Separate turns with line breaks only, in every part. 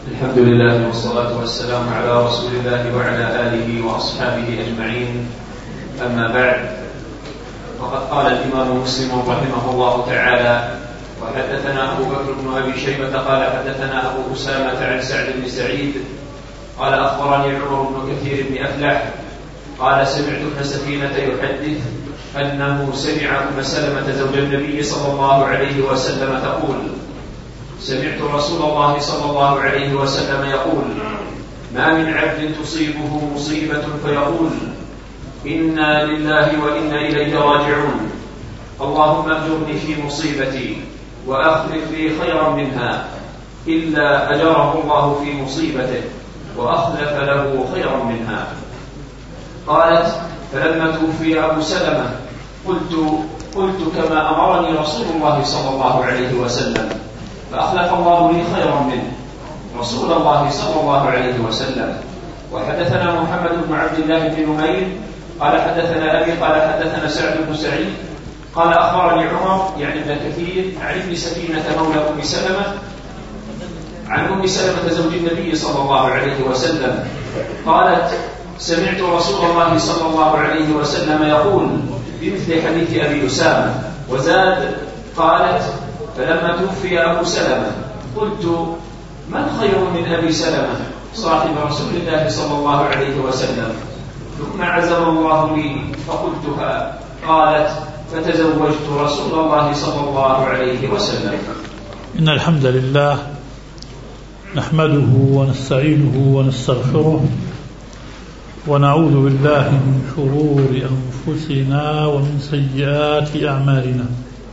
الحمد لله والصلاة والسلام على رسول الله وعلى آله وأصحابه أجمعين. أما بعد، فقد قال الإمام مسلم رحمه الله تعالى: وحدثنا أبو بكر بن أبي شيبة قال حدثنا أبو أسامة عن سعد بن سعيد قال أخبرني عمر بن كثير بن أفلح قال سمعت ابن سفينة يحدث أنه سمع أم سلمة زوج النبي صلى الله عليه وسلم تقول: سمعت رسول الله صلى الله عليه وسلم يقول: ما من عبد تصيبه مصيبة فيقول: إنا لله وإنا إليه راجعون، اللهم أجرني في مصيبتي وأخلف لي خيرا منها، إلا أجره الله في مصيبته وأخلف له خيرا منها. قالت: فلما توفي أبو سلمة قلت كما أمرني رسول الله صلى الله عليه وسلم، فأخلف الله لي خيرا منه، رسول الله صلى الله عليه وسلم. وحدثنا محمد بن عبد الله بن نمير قال حدثنا أبي قال حدثنا سعد بن سعيد قال أخبرني عمر يعني ابن كثير عن ابن سفينة مولى أم سلمة عن أم سلمة زوج النبي صلى الله عليه وسلم قالت: سمعت رسول الله صلى الله عليه وسلم يقول بمثل حديث أبي أسامة. وزاد قالت: فلما توفي أبو سلمة قلت: من خير من أبي سلمة صاحب رسول الله صلى الله عليه وسلم؟ ثم عزم الله لي فقلتها. قالت: فتزوجت رسول الله صلى الله عليه وسلم.
إن الحمد لله نحمده ونستعينه ونستغفره ونعوذ بالله من شرور أنفسنا ومن سيئات أعمالنا.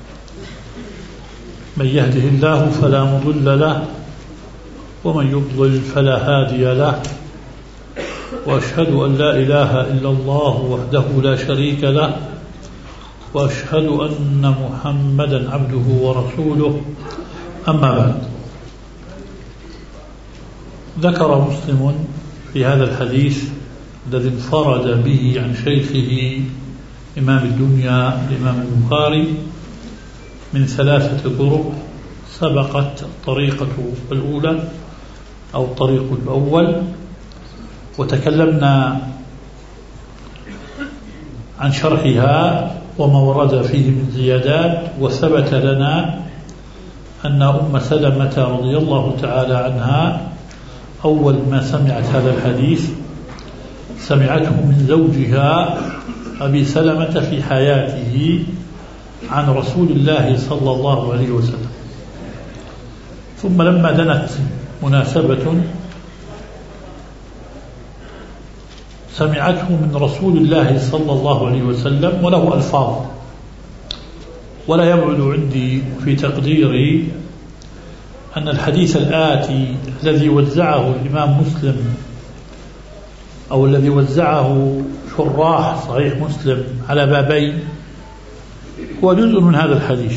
من يهده الله فلا مضل له ومن يضلل فلا هادي له، وأشهد أن لا إله إلا الله وحده لا شريك له، وأشهد أن محمدا عبده ورسوله. أما بعد، ذكر مسلم في هذا الحديث الذي انفرد به عن شيخه إمام الدنيا الإمام البخاري من 3 طرق. سبقت الطريقة الأولى أو الطريق الأول، وتكلمنا عن شرحها وما ورد فيه من زيادات. وثبت لنا أن أم سلمة رضي الله تعالى عنها أول ما سمعت هذا الحديث سمعته من زوجها أبي سلمة في حياته عن رسول الله صلى الله عليه وسلم، ثم لما دنت مناسبة سمعته من رسول الله صلى الله عليه وسلم وله ألفاظ. ولا يبعد عندي في تقديري أن الحديث الآتي الذي وزعه الإمام مسلم أو الذي وزعه شراح صحيح مسلم على بابين هو جزء من هذا الحديث.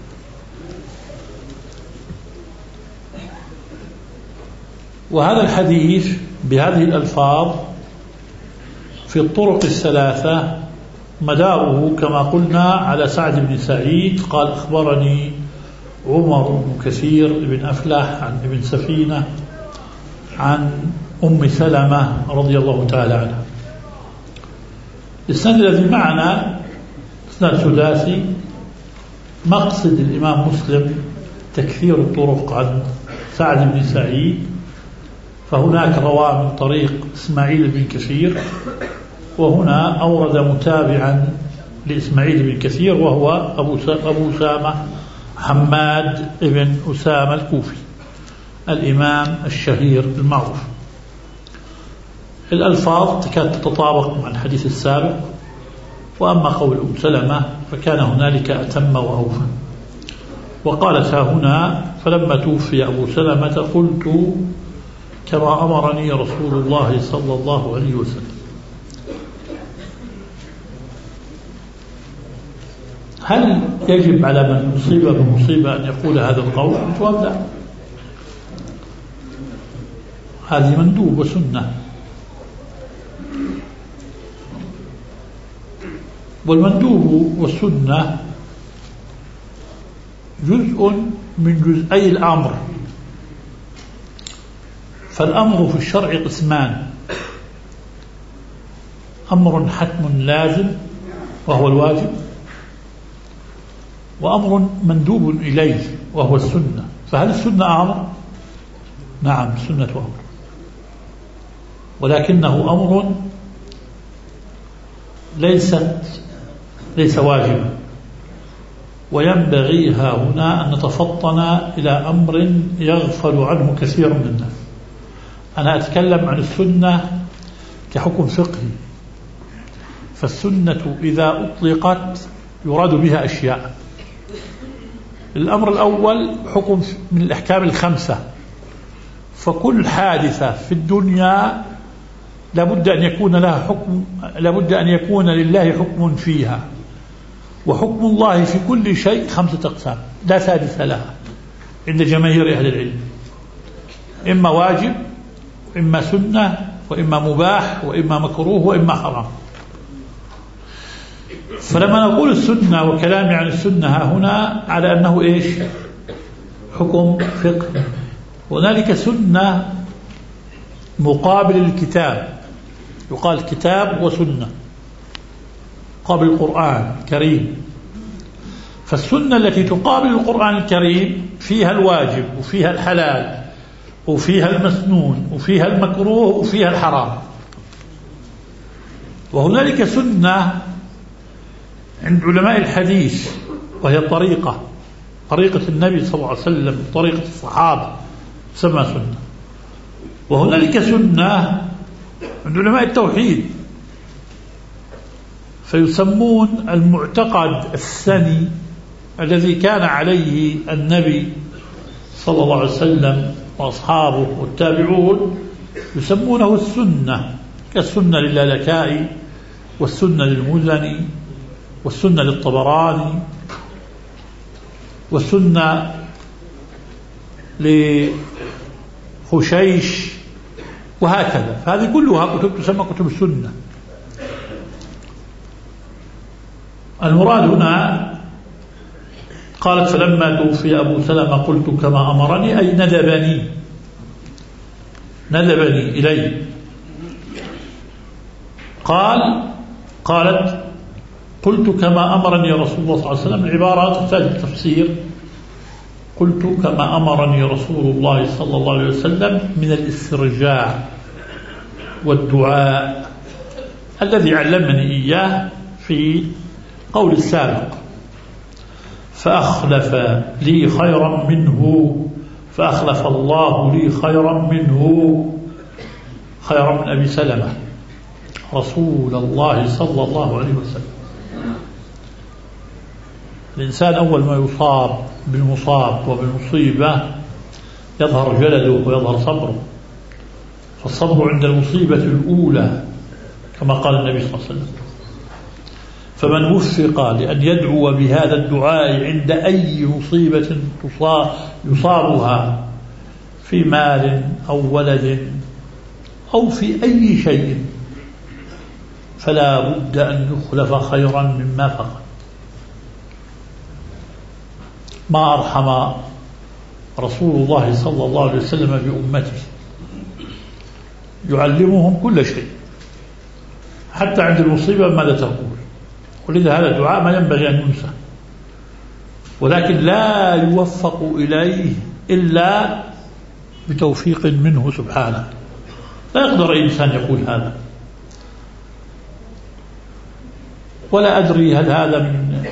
وهذا الحديث بهذه الألفاظ في الطرق 3 مداره كما قلنا على سعد بن سعيد قال أخبرني عمر بن كثير بن أفلح عن ابن سفينة عن أم سلمة رضي الله تعالى عنها. السند الذي معنا اسناد ثلاثي. مقصد الإمام مسلم تكثير الطرق عن سعد بن سعيد، فهناك رواه من طريق إسماعيل بن كثير، وهنا أورد متابعا لإسماعيل بن كثير وهو أبو أسامة حماد بن أسامة الكوفي الإمام الشهير المعروف. الألفاظ تكاد تتطابق مع الحديث السابق، وأما قول أم سلمة فكان هنالك أتم وأوفى. وقالت هنا: فلما توفي أبو سلمة قلت كما أمرني رسول الله صلى الله عليه وسلم. هل يجب على من أصيب بمصيبة أن يقول هذا القول؟ الجواب لا، هذه مندوب وسنة. والمندوب والسنة جزء من جزئي الأمر، فالأمر في الشرع قسمان: أمر حتم لازم وهو الواجب، وأمر مندوب إليه وهو السنة. فهل السنة أمر؟ نعم، السنة أمر، ولكنه أمر ليس واجبا. وينبغي هنا أن نتفطن إلى أمر يغفل عنه كثير من الناس. أنا أتكلم عن السنة كحكم فقهي، فالسنة إذا أطلقت يراد بها أشياء. الأمر الأول حكم من الأحكام الخمسة، فكل حادثة في الدنيا لابد أن يكون لها حكم، لابد أن يكون لله حكم فيها، وحكم الله في كل شيء 5 أقسام لا سادس لها عند جماهير أهل العلم: إما واجب، إما سنة، وإما مباح، وإما مكروه، وإما حرام. فلما نقول السنة وكلامي عن السنة هنا على أنه إيش؟ حكم فقه. هنالك سنة مقابل الكتاب، يقال كتاب وسنة قابل القرآن الكريم. فالسنة التي تقابل القرآن الكريم فيها الواجب وفيها الحلال وفيها المسنون وفيها المكروه وفيها الحرام. وهنالك سنة عند علماء الحديث وهي طريقة النبي صلى الله عليه وسلم، طريقة الصحابة، تسمى سنة. وهنالك سنة عند علماء التوحيد، فيسمون المعتقد السني الذي كان عليه النبي صلى الله عليه وسلم وأصحابه والتابعون، يسمونه السنة، كالسنة للالكائي، والسنة للمزني، والسنة للطبراني، والسنة لخشيش، وهكذا. فهذه كلها كتب تسمى كتب السنة. المراد هنا قالت: فلما توفي أبو سلمة قلت كما أمرني، أي ندبني إليه. قالت: قلت كما أمرني رسول الله صلى الله عليه وسلم. العبارات تحتاج التفسير. قلت كما أمرني رسول الله صلى الله عليه وسلم من الاسترجاع والدعاء الذي علمني إياه في قول السابق: فأخلف لي خيرا منه، فأخلف الله لي خيرا منه، خيرا من أبي سلمة رسول الله صلى الله عليه وسلم. الإنسان أول ما يصاب بالمصاب وبالمصيبة يظهر جلده ويظهر صبره، فالصبر عند المصيبة الأولى كما قال النبي صلى الله عليه وسلم. فمن وفق لأن يدعو بهذا الدعاء عند أي مصيبة يصابها في مال أو ولد أو في أي شيء، فلا بد أن يخلف خيرا مما فقد. ما أرحم رسول الله صلى الله عليه وسلم بأمته، يعلمهم كل شيء حتى عند المصيبة ماذا تقول. ولذا هذا الدعاء ما ينبغي أن ينسى، ولكن لا يوفق إليه إلا بتوفيق منه سبحانه. لا يقدر أي إنسان يقول هذا. ولا أدري هل هذا من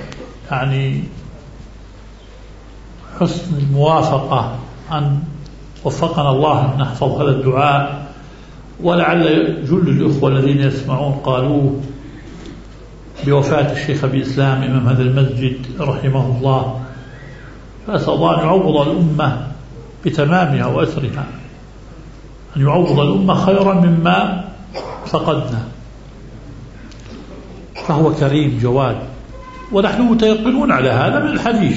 حسن الموافقة أن وفقنا الله أن نحفظ هذا الدعاء. ولعل جل الإخوة الذين يسمعون قالوه بوفاة الشيخ أبي إسلام إمام هذا المسجد رحمه الله، فأسأل الله أن يعوض الأمة بتمامها وأسرها، أن يعوض الأمة خيرا مما فقدنا، فهو كريم جواد، ونحن متيقنون على هذا من الحديث.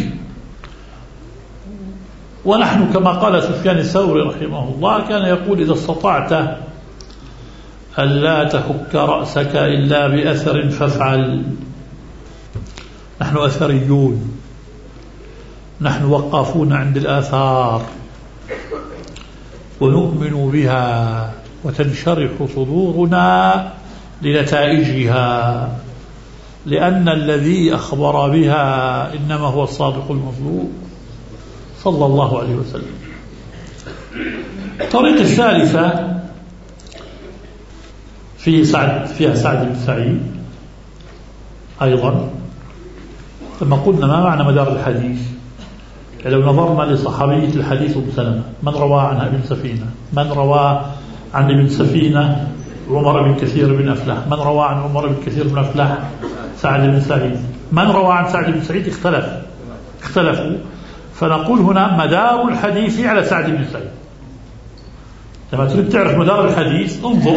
ونحن كما قال سفيان الثوري رحمه الله كان يقول: إذا استطعت ألا تحك رأسك إلا بأثر فافعل. نحن أثريون، نحن وقافون عند الآثار، ونؤمن بها وتنشرح صدورنا لنتائجها، لأن الذي أخبر بها إنما هو الصادق المصدوق صلى الله عليه وسلم. الطريقة الثالثة فيها سعد بن سعيد أيضا. ثم قلنا ما معنى مدار الحديث؟ لو نظرنا لصحابية الحديث أم سلمة، من روى عنها ابن سفينة؟ من روى عن ابن سفينة؟ عمر بن كثير بن أفلح. من روى عن عمر بن كثير بن أفلح؟ سعد بن سعيد. من روى عن سعد بن سعيد؟ اختلفوا. فنقول هنا مدار الحديث على سعد بن سعيد. لما تريد تعرف مدار الحديث انظر.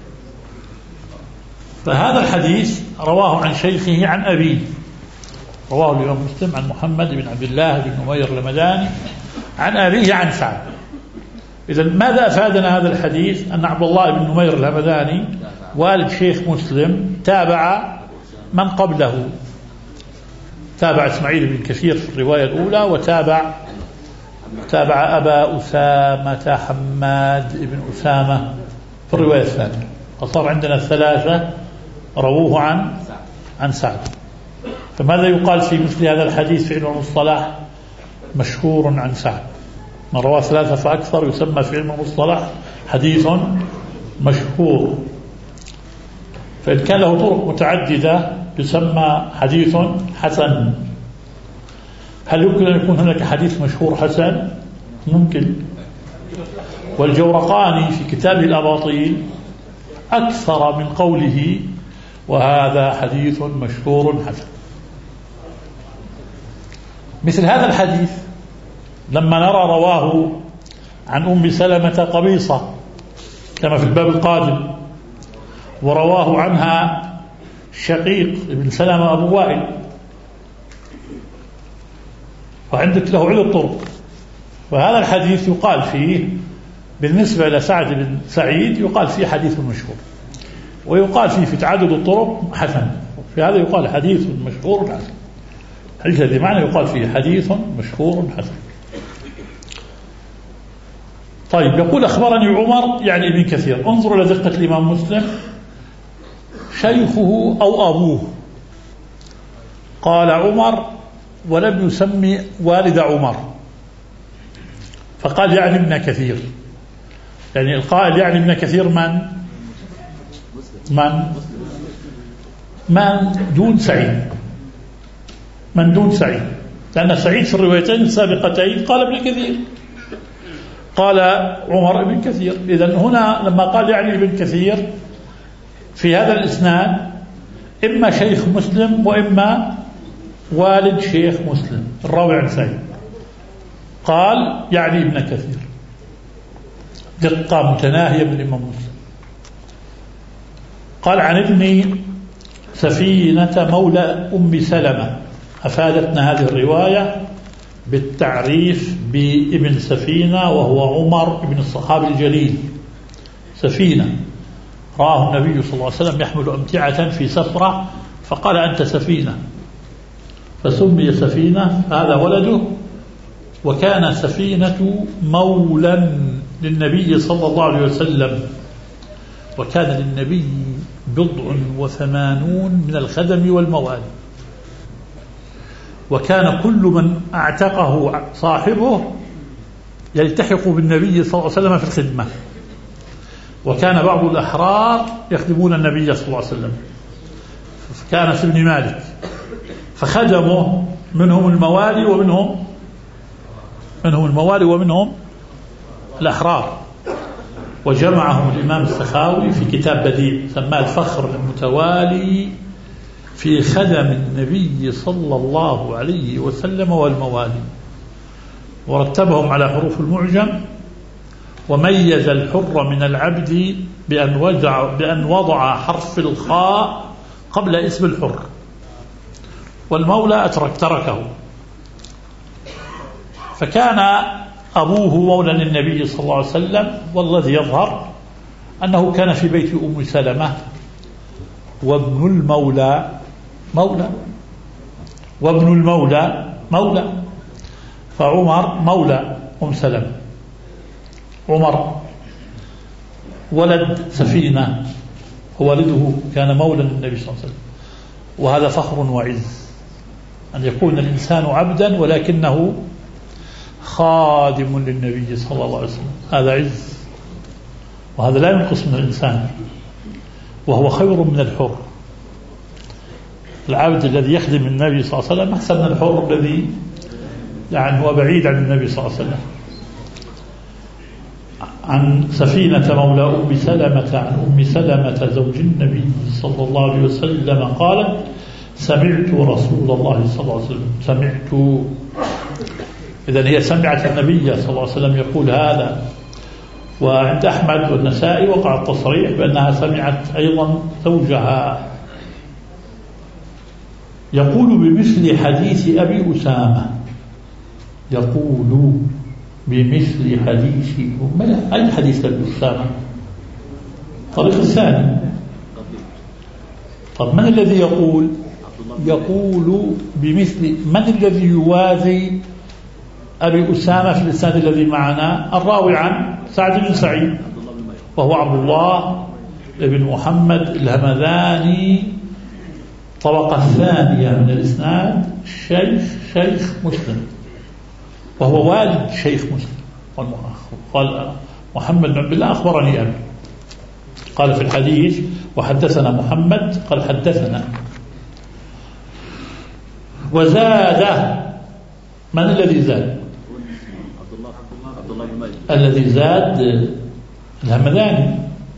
فهذا الحديث رواه عن شيخه عن أبيه، رواه الإمام مسلم عن محمد بن عبد الله بن نمير المداني عن أبيه عن سعد. إذا ماذا أفادنا هذا الحديث؟ أن عبد الله بن نمير الهمداني والد شيخ مسلم تابع من قبله، تابع إسماعيل بن كثير في الرواية الأولى، وتابع أبا أسامة حماد بن أسامة في الرواية الثانية. فصار عندنا ثلاثة رووه عن سعد. فماذا يقال في مثل هذا الحديث في علم المصطلح؟ مشهور عن سعد. من رواه ثلاثة فأكثر يسمى في علم المصطلح حديث مشهور. فإن كان له طرق متعددة يسمى حديث حسن. هل يمكن أن يكون هناك حديث مشهور حسن؟ ممكن. والجورقاني في كتابه الأباطيل أكثر من قوله وهذا حديث مشهور حسن. مثل هذا الحديث لما نرى رواه عن أم سلمة قبيصة كما في الباب القادم، ورواه عنها شقيق ابن سلمة أبو وائل، وعندك له عدة طرق. وهذا الحديث يقال فيه بالنسبة إلى سعد بن سعيد يقال فيه حديث مشهور، ويقال فيه في تعدد الطرق حسن. في هذا يقال حديث مشهور حسن. الحديث الذي معنى يقال فيه حديث مشهور حسن. طيب، يقول أخبرني عمر يعني ابن كثير. انظروا إلى دقة الإمام مسلم، شيخه أو أبوه قال عمر ولم يسمي والد عمر، فقال يعني ابن كثير. يعني القائل يعني ابن كثير من دون سعيد، من دون سعيد، لأن سعيد في الروايتين السابقتين قال ابن كثير، قال عمر ابن كثير. إذن هنا لما قال يعني ابن كثير في هذا الإسناد إما شيخ مسلم وإما والد شيخ مسلم الراوي عن سعيد، قال يعني ابن كثير. دقة متناهية من الإمام مسلم. قال عن ابن سفينة مولى أم سلمة. أفادتنا هذه الرواية بالتعريف بابن سفينة، وهو عمر بن الصحابي الجليل. سفينة رآه النبي صلى الله عليه وسلم يحمل أمتعة في سفرة فقال أنت سفينة، فسمي سفينة، هذا ولده. وكان سفينة مولا للنبي صلى الله عليه وسلم، وكان للنبي 80 من الخدم والموالي، وكان كل من اعتقه صاحبه يلتحق بالنبي صلى الله عليه وسلم في الخدمة. وكان بعض الأحرار يخدمون النبي صلى الله عليه وسلم، كان في ابن مالك، فخدموا منهم الموالي ومنهم الأحرار. وجمعهم الإمام السخاوي في كتاب بديع سماه الفخر المتوالي في خدم النبي صلى الله عليه وسلم والموالي، ورتبهم على حروف المعجم، وميز الحر من العبد بأن وضع حرف الخاء قبل اسم الحر، والمولى تركه. فكان أبوه مولى للنبي صلى الله عليه وسلم، والذي يظهر أنه كان في بيت أم سلمة، وابن المولى مولى، فعمر مولى أم سلمة، عمر ولد سفينة، ووالده كان مولى النبي صلى الله عليه وسلم، وهذا فخر وعز أن يكون الإنسان عبدا ولكنه خادم للنبي صلى الله عليه وسلم، هذا عز، وهذا لا ينقص من الإنسان، وهو خير من الحر. العبد الذي يخدم النبي صلى الله عليه وسلم أحسن من الحر الذي يعني هو بعيد عن النبي صلى الله عليه وسلم. عن سفينة مولى أم سلمة عن أم سلمة زوج النبي صلى الله عليه وسلم قالت: سمعت رسول الله صلى الله عليه وسلم. إذن هي سمعت النبي صلى الله عليه وسلم يقول هذا. وعند أحمد والنسائي وقع التصريح بأنها سمعت أيضا زوجها يقول بمثل حديث أبي أسامة، يقول بمثل حديث أي حديث أبي أسامة؟ الطريق الثاني. طب من الذي يقول بمثل؟ من الذي يوازي أبي أسامة في الإسناد الذي معنا؟ الراوي عن سعد بن سعيد، وهو عبد الله بن محمد الهمذاني، طبقة ثانية من الإسناد، شيخ مسلم، وهو والد شيخ مسلم. قال محمد بن عبد الله أخبرني أبي، قال في الحديث وحدثنا محمد، قال حدثنا. وزاد، من الذي زاد؟ الذي زاد الهمذاني،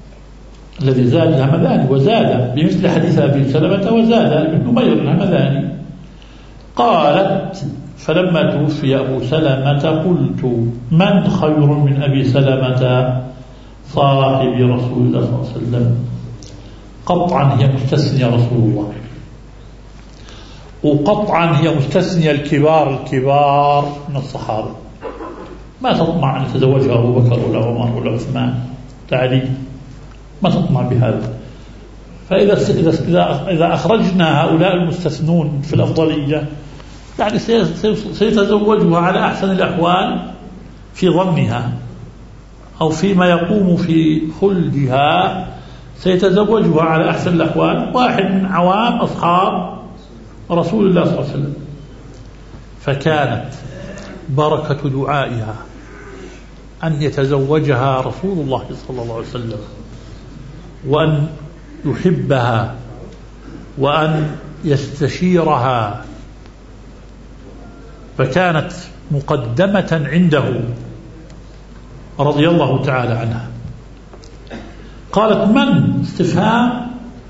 وزاد بمثل حديث أبي سلمة، وزاد ابن نمير الهمذاني. قالت: فلما توفي أبو سلمة قلت: من خير من أبي سلمة صاحب رسول الله صلى الله عليه وسلم؟ قطعا هي مستثنية رسول الله، وقطعا هي مستثنية الكبار من الصحابة، ما تطمع أن يتزوجها أبو بكر ولا عمر ولا عثمان تعالي، ما تطمع بهذا. فإذا أخرجنا هؤلاء المستثنون في الأفضلية يعني سيتزوجها على أحسن الأحوال في ظنها، أو فيما يقوم في خلدها سيتزوجها على أحسن الأحوال واحد من عوام أصحاب رسول الله صلى الله عليه وسلم. فكانت بركة دعائها أن يتزوجها رسول الله صلى الله عليه وسلم، وأن يحبها، وأن يستشيرها، فكانت مقدمة عنده رضي الله تعالى عنها. قالت: من؟ استفهام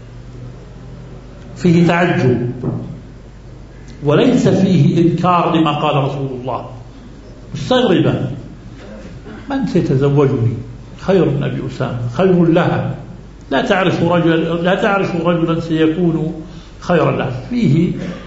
فيه تعجب وليس فيه إنكار لما قال رسول الله، مستغربة: من سيتزوجني؟ خير من أبي أسامة، خير لها، لا تعرف رجلا سيكون خيرا لها. فيه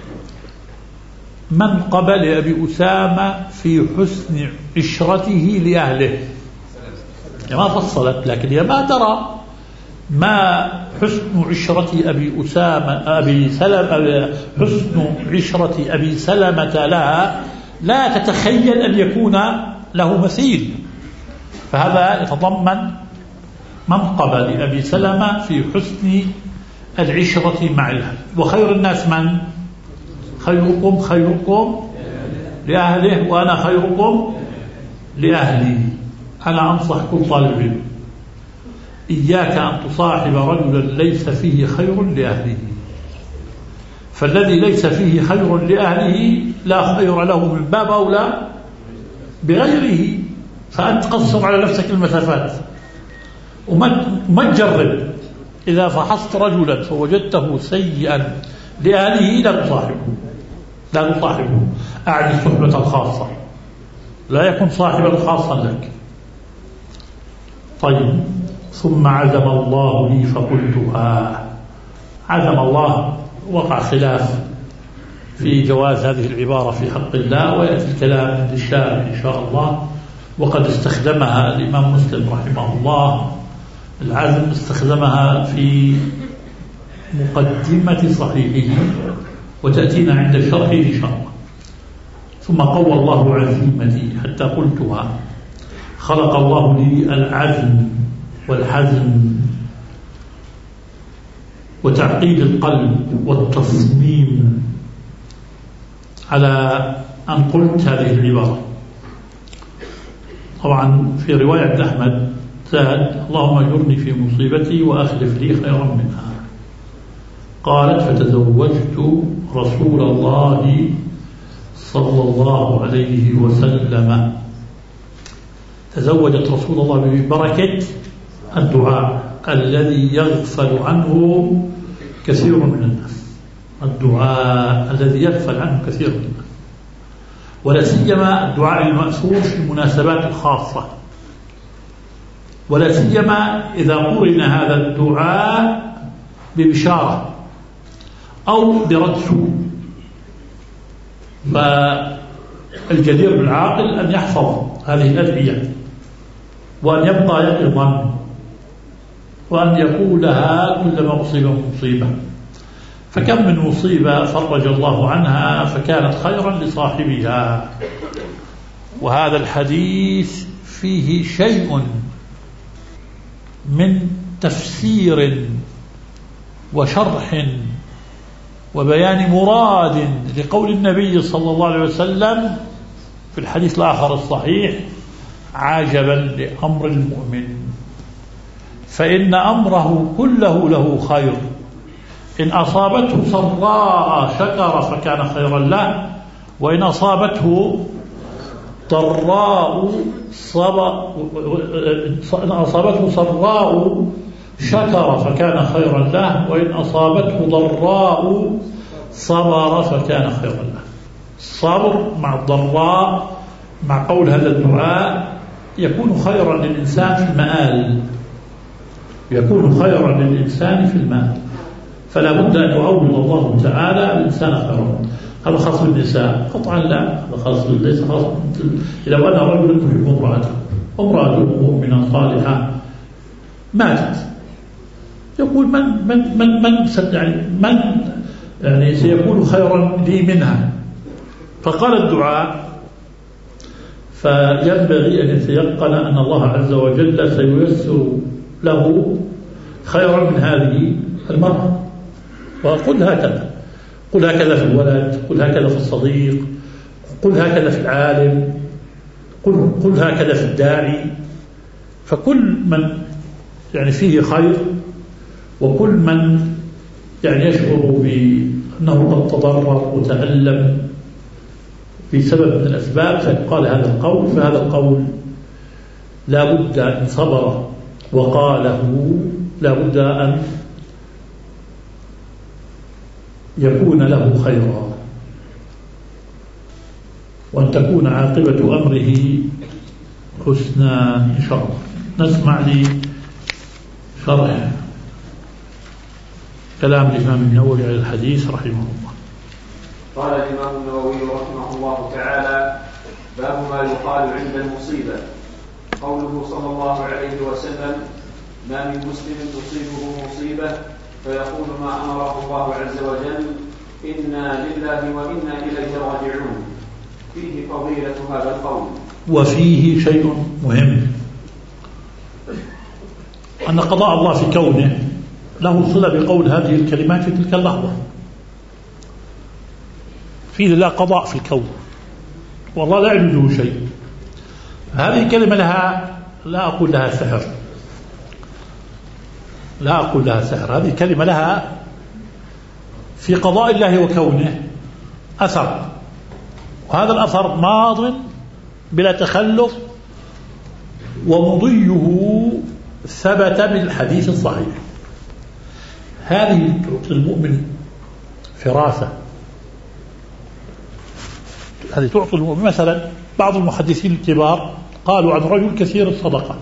منقبة لأبي أسامة في حسن عشرته لأهله، ما فصلت، لكن هي ما ترى ما حسن عشرة أبي أسامة حسن عشرة أبي سلمة لها، لا تتخيل أن يكون له مثيل. فهذا يتضمن منقبة لأبي سلمة في حسن العشرة مع الأهل. وخير الناس من؟ خيركم لأهله، وأنا خيركم لأهلي. أنا أنصح كل طالب علم: إياك أن تصاحب رجلا ليس فيه خير لأهله، فالذي ليس فيه خير لأهله لا خير له من باب أولى بغيره. فأنت قصر على نفسك المسافات وما تجرب. إذا فحصت رجلا فوجدته سيئا لأهله لا تصاحبه. أعني الصحبة الخاصة، لا يكون صاحبا خاصا لك. طيب، ثم عزم الله لي فقلتها. عزم الله، وقع خلاف في جواز هذه العبارة في حق الله، ويأتي الكلام للشارع إن شاء الله. وقد استخدمها الإمام مسلم رحمه الله، العزم استخدمها في مقدمة صحيحه، وتأتينا عند الشرح إن شاء الله. ثم قوى الله عزيمتي حتى قلتها خلق الله لي العزم والحزم وتعقيد القلب والتصميم على أن قلت هذه العبارة. طبعا في رواية أحمد زاد: اللهم أجرني في مصيبتي وأخلف لي خيرا منها. قالت: فتزوجت رسول الله صلى الله عليه وسلم. تزوجت رسول الله ببركة الدعاء الذي يغفل عنه كثير من الناس، الدعاء الذي يغفل عنه كثير من الناس، ولا سيما الدعاء المأثور في المناسبات الخاصة، ولا سيما إذا قرن هذا الدعاء ببشارة أو برد سوء. فالجدير بالعاقل أن يحفظ هذه الأدعية وأن يبقى يقظا وأن يقولها كلما أصيب مصيبة. فكم من مصيبة فرج الله عنها فكانت خيرا لصاحبها. وهذا الحديث فيه شيء من تفسير وشرح وبيان مراد لقول النبي صلى الله عليه وسلم في الحديث الآخر الصحيح: عجبا لأمر المؤمن فإن أمره كله له خير، إن أصابته سراء شكر فكان خيرا له، وإن أصابته ضراء سراء شكر فكان خيرا له، وإن أصابته ضراء صبر فكان خيرا له. الصبر مع الضراء مع قول هذا الدعاء يكون خيرا للإنسان في المآل، يكون خيرا للإنسان في المآل. فلا بد أن يعوض الله تعالى الإنسان خيرا. هذا خاص بالنساء قطعا، لا هذا خاص ليس خاص. إذا أن رجل يحب امرأته مؤمنة صالحة ماتت، يقول من يعني سيكون خيرا لي منها؟ فقال الدعاء، فينبغي أن يتيقن أن الله عز وجل سييسر له خيرا من هذه المرأة. وقل هكذا، قل هكذا في الولد، قل هكذا في الصديق، قل هكذا في العالم، قل هكذا في الداعي. فكل من يعني فيه خير وكل من يعني يشعر بأنه قد تضرر وتألم بسبب من الأسباب فقال هذا القول، فهذا القول لا بد أن صبر وقاله لا بد أن يكون له خيرا وأن تكون عاقبة أمره حسنى إن شاء الله. نسمع لشرح كلام الإمام النووي على الحديث رحمه الله.
قال الإمام النووي رحمه الله تعالى: باب ما يقال عند المصيبة. قوله صلى الله عليه وسلم: ما من مسلم تصيبه مصيبة فيقول ما أمره الله عز وجل إنا لله وإنا إليه راجعون، فيه فضيلة هذا القول.
وفيه شيء مهم، أن قضاء الله في كونه له صلة بقول هذه الكلمات في تلك اللحظة. فيه لا قضاء في الكون والله لا يعجزه شيء. هذه الكلمة لها لا أقول لها سحر، لا أقول لها سحر، هذه الكلمة لها في قضاء الله وكونه أثر، وهذا الأثر ماض بلا تخلف ومضيه ثبت بالحديث الصحيح. هذه تعطي المؤمن فراسة، هذه تعطي المؤمن. مثلا بعض المحدثين الكبار قالوا عن رجل كثير الصدقة،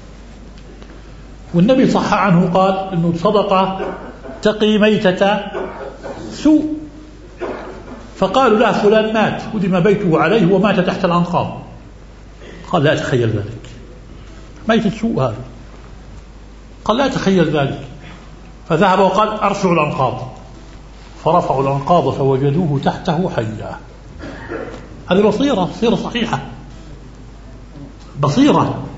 والنبي صح عنه قال إنه الصدقة تقي ميتة سوء، فقالوا له فلان مات هدم بيته عليه ومات تحت الأنقاض، قال لا أتخيل ذلك، ميتة سوء هذا، قال لا أتخيل ذلك، فذهب وقال أرفعوا الأنقاض، فرفعوا الأنقاض فوجدوه تحته حيا. هذه بصيرة صحيحة، بصيرة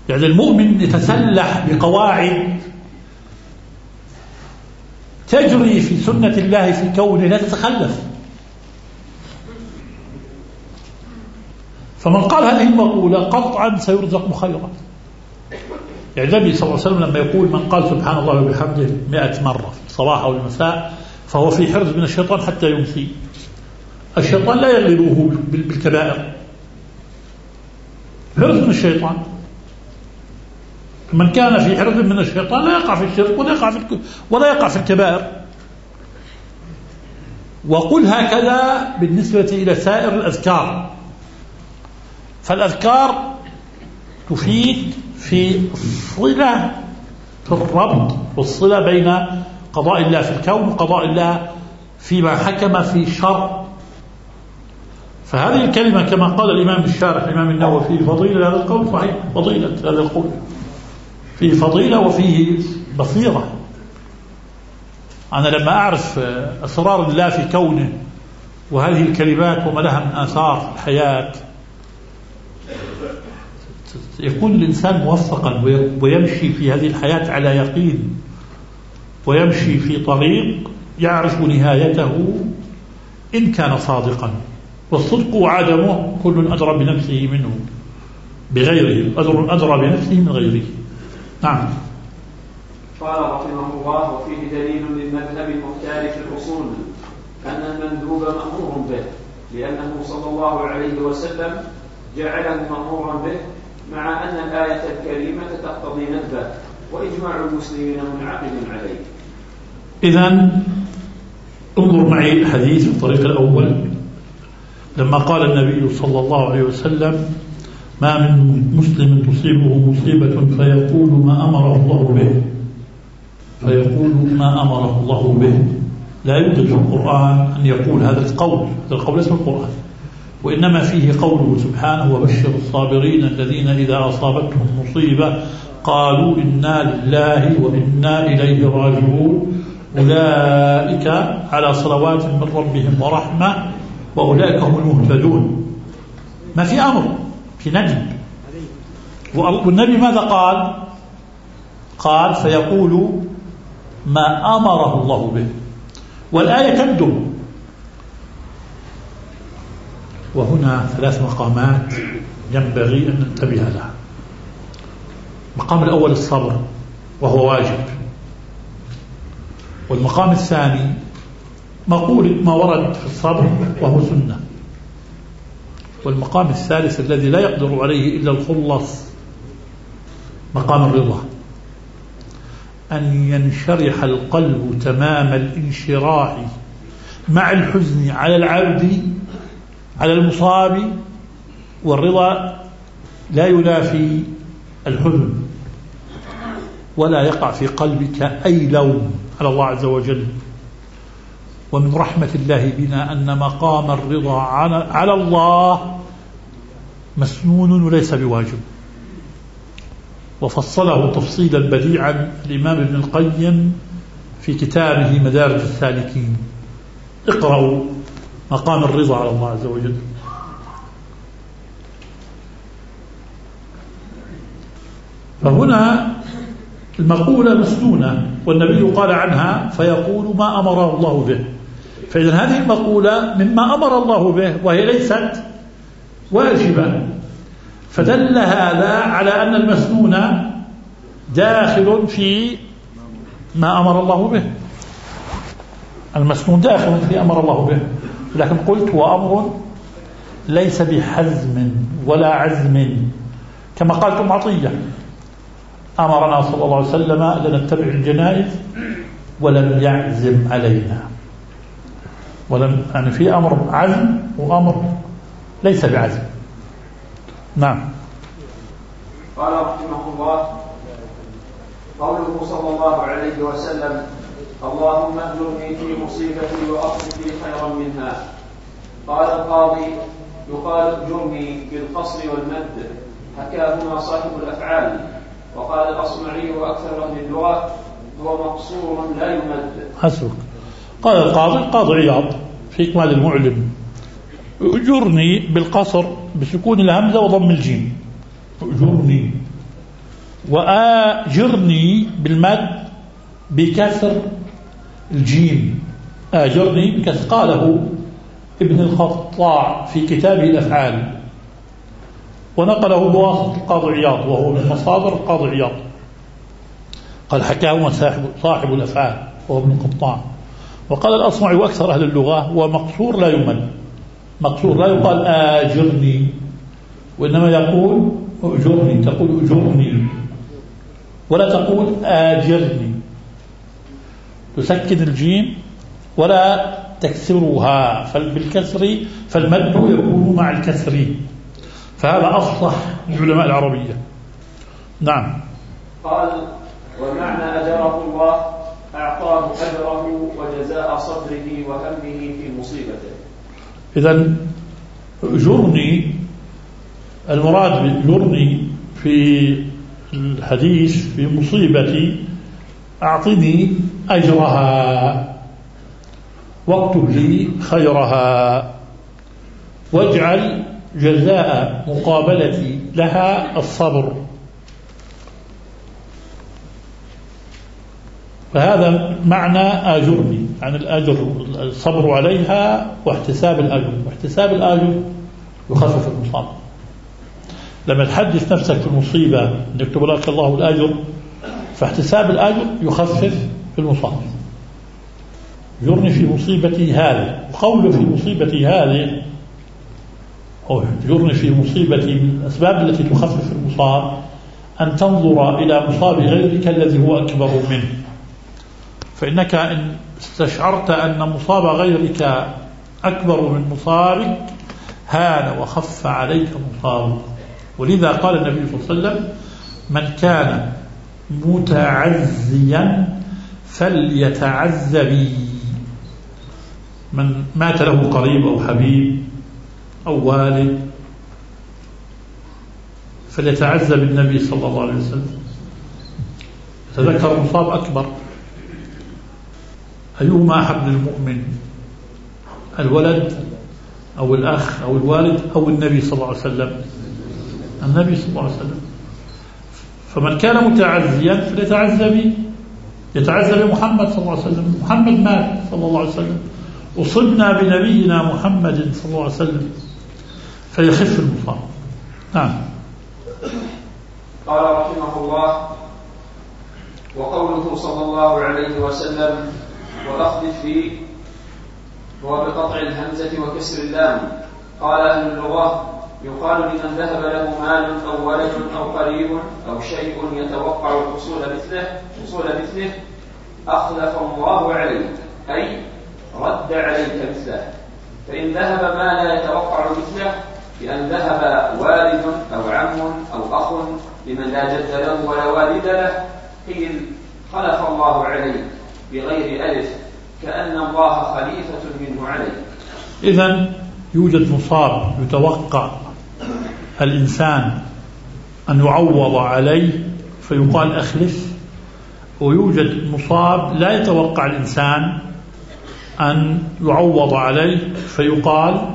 يعني المؤمن يتسلح بقواعد تجري في سنة الله في كونه لا تتخلف. فمن قال هذه المقولة قطعا سيرزق خيرا. يعني النبي صلى الله عليه وسلم لما يقول من قال سبحان الله وبحمده 100 مرة في الصباح أو المساء فهو في حرز من الشيطان حتى يمسي. الشيطان لا يغلبه بالكبائر، حرز من الشيطان. من كان في حرز من الشيطان لا يقع في الشرك ولا يقع في الكبائر. وقل هكذا بالنسبة إلى سائر الأذكار. فالأذكار تفيد في الصلة، في الربط والصلة بين قضاء الله في الكون وقضاء الله فيما حكم في الشرع. فهذه الكلمة كما قال الإمام الشارح الإمام النووي فيه فضيلة، هذا القول صحيح، فضيلة هذا القول فيه فضيلة وفيه بصيرة. أنا لما أعرف أسرار الله في كونه وهذه الكلمات وما لها من آثار في الحياة يكون الإنسان موفقا ويمشي في هذه الحياة على يقين، ويمشي في طريق يعرف نهايته إن كان صادقا. والصدق وعدمه كل أدرى بنفسه منه بغيره، أدرى بنفسه من غيره. نعم.
قال رحمه الله: وفيه دليل للمذهب المختار في الأصول أن المندوب مأمور به، لأنه صلى الله عليه وسلم جعله مأمورا به، مع أن الآية الكريمة تقتضي ندبه، وإجماع المسلمين منعقد عليه.
إذن انظر معي الحديث الطريق الأول لما قال النبي صلى الله عليه وسلم: ما من مسلم تصيبه مصيبة فيقول ما أمره الله به. لا يوجد في القرآن أن يقول هذا القول اسم القرآن، وإنما فيه قوله سبحانه: وبشر الصابرين الذين إذا أصابتهم مصيبة قالوا إنا لله وإنا إليه راجعون أولئك على صلوات من ربهم ورحمة وأولئك هم المهتدون. ما في أمر، في ندب. والنبي ماذا قال فيقول ما أمره الله به، والآية تندب. وهنا 3 مقامات ينبغي أن ننتبه لها. المقام الأول الصبر وهو واجب، والمقام الثاني مقولة ما ورد في الصبر وهو سنة، والمقام الثالث الذي لا يقدر عليه إلا الخلص مقام الرضا، أن ينشرح القلب تمام الانشراح مع الحزن على العبد على المصاب، والرضا لا ينافي الحزن، ولا يقع في قلبك أي لوم على الله عز وجل. ومن رحمة الله بنا أن مقام الرضا على الله مسنون وليس بواجب، وفصله تفصيلا بديعا الإمام ابن القيم في كتابه مدارج السالكين. اقرأوا مقام الرضا على الله عز وجل. فهنا المقولة مسنونة، والنبي قال عنها فيقول ما أمره الله به. فإذا هذه المقولة مما أمر الله به وهي ليست واجبة، فدل هذا على أن المسنون داخل في ما أمر الله به. المسنون داخل في أمر الله به، لكن قلت وأمر ليس بحزم ولا عزم، كما قالت أم عطية: أمرنا صلى الله عليه وسلم أن نتبع الجنائز ولم يعزم علينا. يعني في أمر عزم وأمر ليس بعزم. نعم.
قال رحمه الله: قوله صلى الله عليه وسلم: اللهم اجرني في مصيبتي وأخلف لي خيرا منها. قال القاضي: يقال اجرني بالقصر والمد، حكاهما صاحب الأفعال. وقال الأصمعي وأكثر أهل اللغة: هو مقصور لا يمد.
حسبك. قال القاضي عياض في إكمال المعلم: اجرني بالقصر بسكون الهمزة وضم الجيم. اجرني وآجرني بالمد بكسر الجيم، آجرني بكسر. قاله ابن الخطاع في كتابه الأفعال، ونقله بواسطة القاضي عياض، وهو من مصادر القاضي عياض. قال حكاه صاحب الأفعال وهو ابن القطاع. وقال الأصمعي وأكثر أهل اللغة ومقصور لا يمد، مقصور لا يقال آجرني، وإنما يقول أجرني، تقول أجرني ولا تقول آجرني، تسكن الجيم ولا تكسرها بالكسر، فالمد يكون مع الكسر، فهذا أفصح لعلماء العربية. نعم.
قال ومعنى أجره الله أعطاه أجره وجزاء صبره وهمه في مصيبته.
إذن أجرني، المراد بأجرني في الحديث في مصيبتي أعطني أجرها واكتب لي خيرها، واجعل جزاء مقابلتي لها الصبر. فهذا معنى آجرني، عن الأجر الصبر عليها واحتساب الأجر، واحتساب الأجر يخفف المصاب. لما تحدث نفسك في المصيبة يكتب لك الله الأجر، فاحتساب الأجر يخفف المصاب. يجرني في مصيبتي هذه، وقوله في مصيبتي هذه أو يجرني في مصيبتي من الأسباب التي تخفف المصاب أن تنظر إلى مصاب غيرك الذي هو أكبر منه، فإنك إن استشعرت أن مصاب غيرك أكبر من مصابك هان وخف عليك مصابك. ولذا قال النبي صلى الله عليه وسلم من كان متعزيا فليتعز بي، من مات له قريب أو حبيب أو والد فليتعز بالنبي صلى الله عليه وسلم، تذكر مصاب أكبر. أيهما أحب للمؤمن، الولد أو الأخ أو الوالد أو النبي صلى الله عليه وسلم؟ النبي صلى الله عليه وسلم. فمن كان متعزيا فليتعز بي، يتعز بمحمد صلى الله عليه وسلم. محمد مات صلى الله عليه وسلم، أصبنا بنبينا محمد صلى الله عليه وسلم، فيخف المصاب. نعم.
قال رحمه الله وقوله صلى الله عليه وسلم والأخذ فيه هو بقطع الهمزة وكسر اللام. قال أهل اللغة يقال لمن ذهب له مال أو ولد أو قريب أو شيء يتوقع حصول مثله أخلف الله عليك، أي رد عليك مثله. فإن ذهب ما لا يتوقع مثله بأن ذهب والد أو عم أو أخ لمن لا جد له ولا والد له قيل خلف الله عليك بغير ألف، كأن الله خليفة منه عليك.
إذن يوجد مصاب يتوقع الإنسان أن يعوض عليه فيقال أخلف، ويوجد مصاب لا يتوقع الإنسان أن يعوض عليه فيقال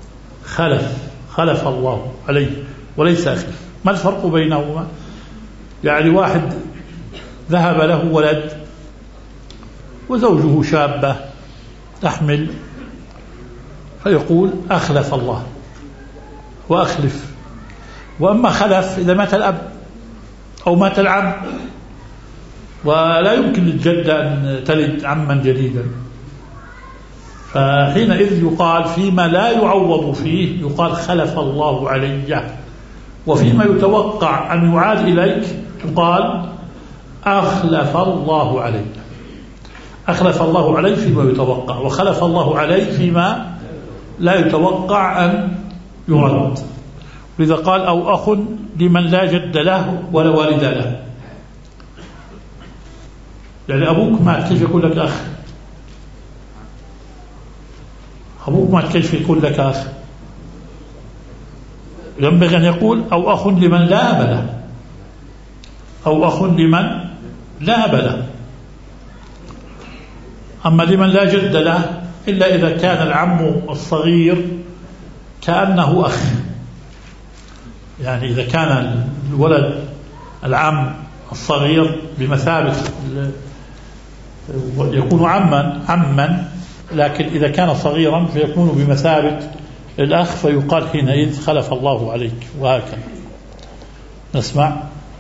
خلف الله عليه وليس أخلف. ما الفرق بينهما؟ يعني واحد ذهب له ولد وزوجه شابة تحمل فيقول أخلف الله وأخلف. وأما خلف إذا مات الأب أو مات العم، ولا يمكن للجدة أن تلد عما جديدا، فحينئذ يقال فيما لا يعوض فيه يقال خلف الله عليه، وفيما يتوقع أن يعاد إليك يقال أخلف الله عليه. أخلف الله عليه فيما يتوقع، وخلف الله عليه فيما لا يتوقع أن يرد. لذا قال أو أخ لمن لا جد له ولا والد له. يعني أبوك مات كيف يقول لك أخ؟ أبوك مات كيف يقول لك أخ؟ ينبغي أن يقول أو أخ لمن لا أب له، أو أخ لمن لا أب له. أما لمن لا جد له إلا إذا كان العم الصغير كأنه أخ، يعني إذا كان الولد العم الصغير بمثابة يكون عما، لكن إذا كان صغيرا فيكون بمثابة الأخ، فيقال حينئذ خلف الله عليك، وهكذا. نسمع.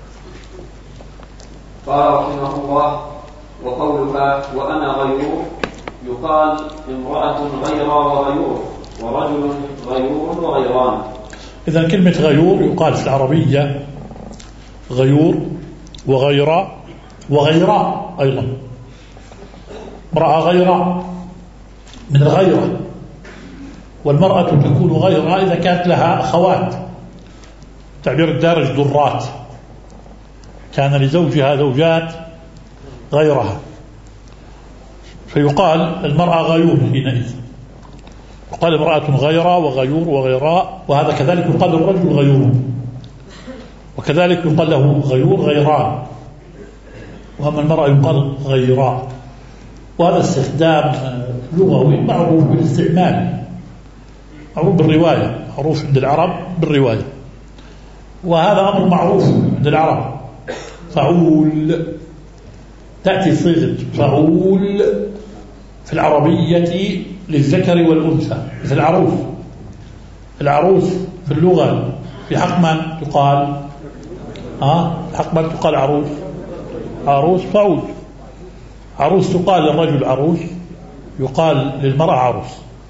قال رحمه الله: وقولها وأنا غيور يقال امرأة غيرى وغيور، ورجل غيور وغيران.
إذا كلمة غيور يقال في العربية غيور وغيرى وغيراء أيضا. امرأة غيرى من الغيرة، والمرأة تكون غيرى إذا كانت لها أخوات، تعبير الدارج ضرات، كان لزوجها زوجات غيرها، فيقال المرأة غيور حينئذ، يقال امرأة غيرى وغيور وغيراء. وهذا كذلك يقال الرجل غيور، وكذلك يقال له غيور غيران، وأما المرأة يقال غيراء. وهذا استخدام لغوي معروف بالاستعمال، معروف بالرواية، معروف عند العرب بالرواية، وهذا أمر معروف عند العرب. فعول تأتي صيغة فعول في العربية للذكر والأنثى، مثل العروس في اللغة في حق من تقال حق من تقال عروس فعول. عروس تقال للرجل عروس، يقال للمرأة عروس.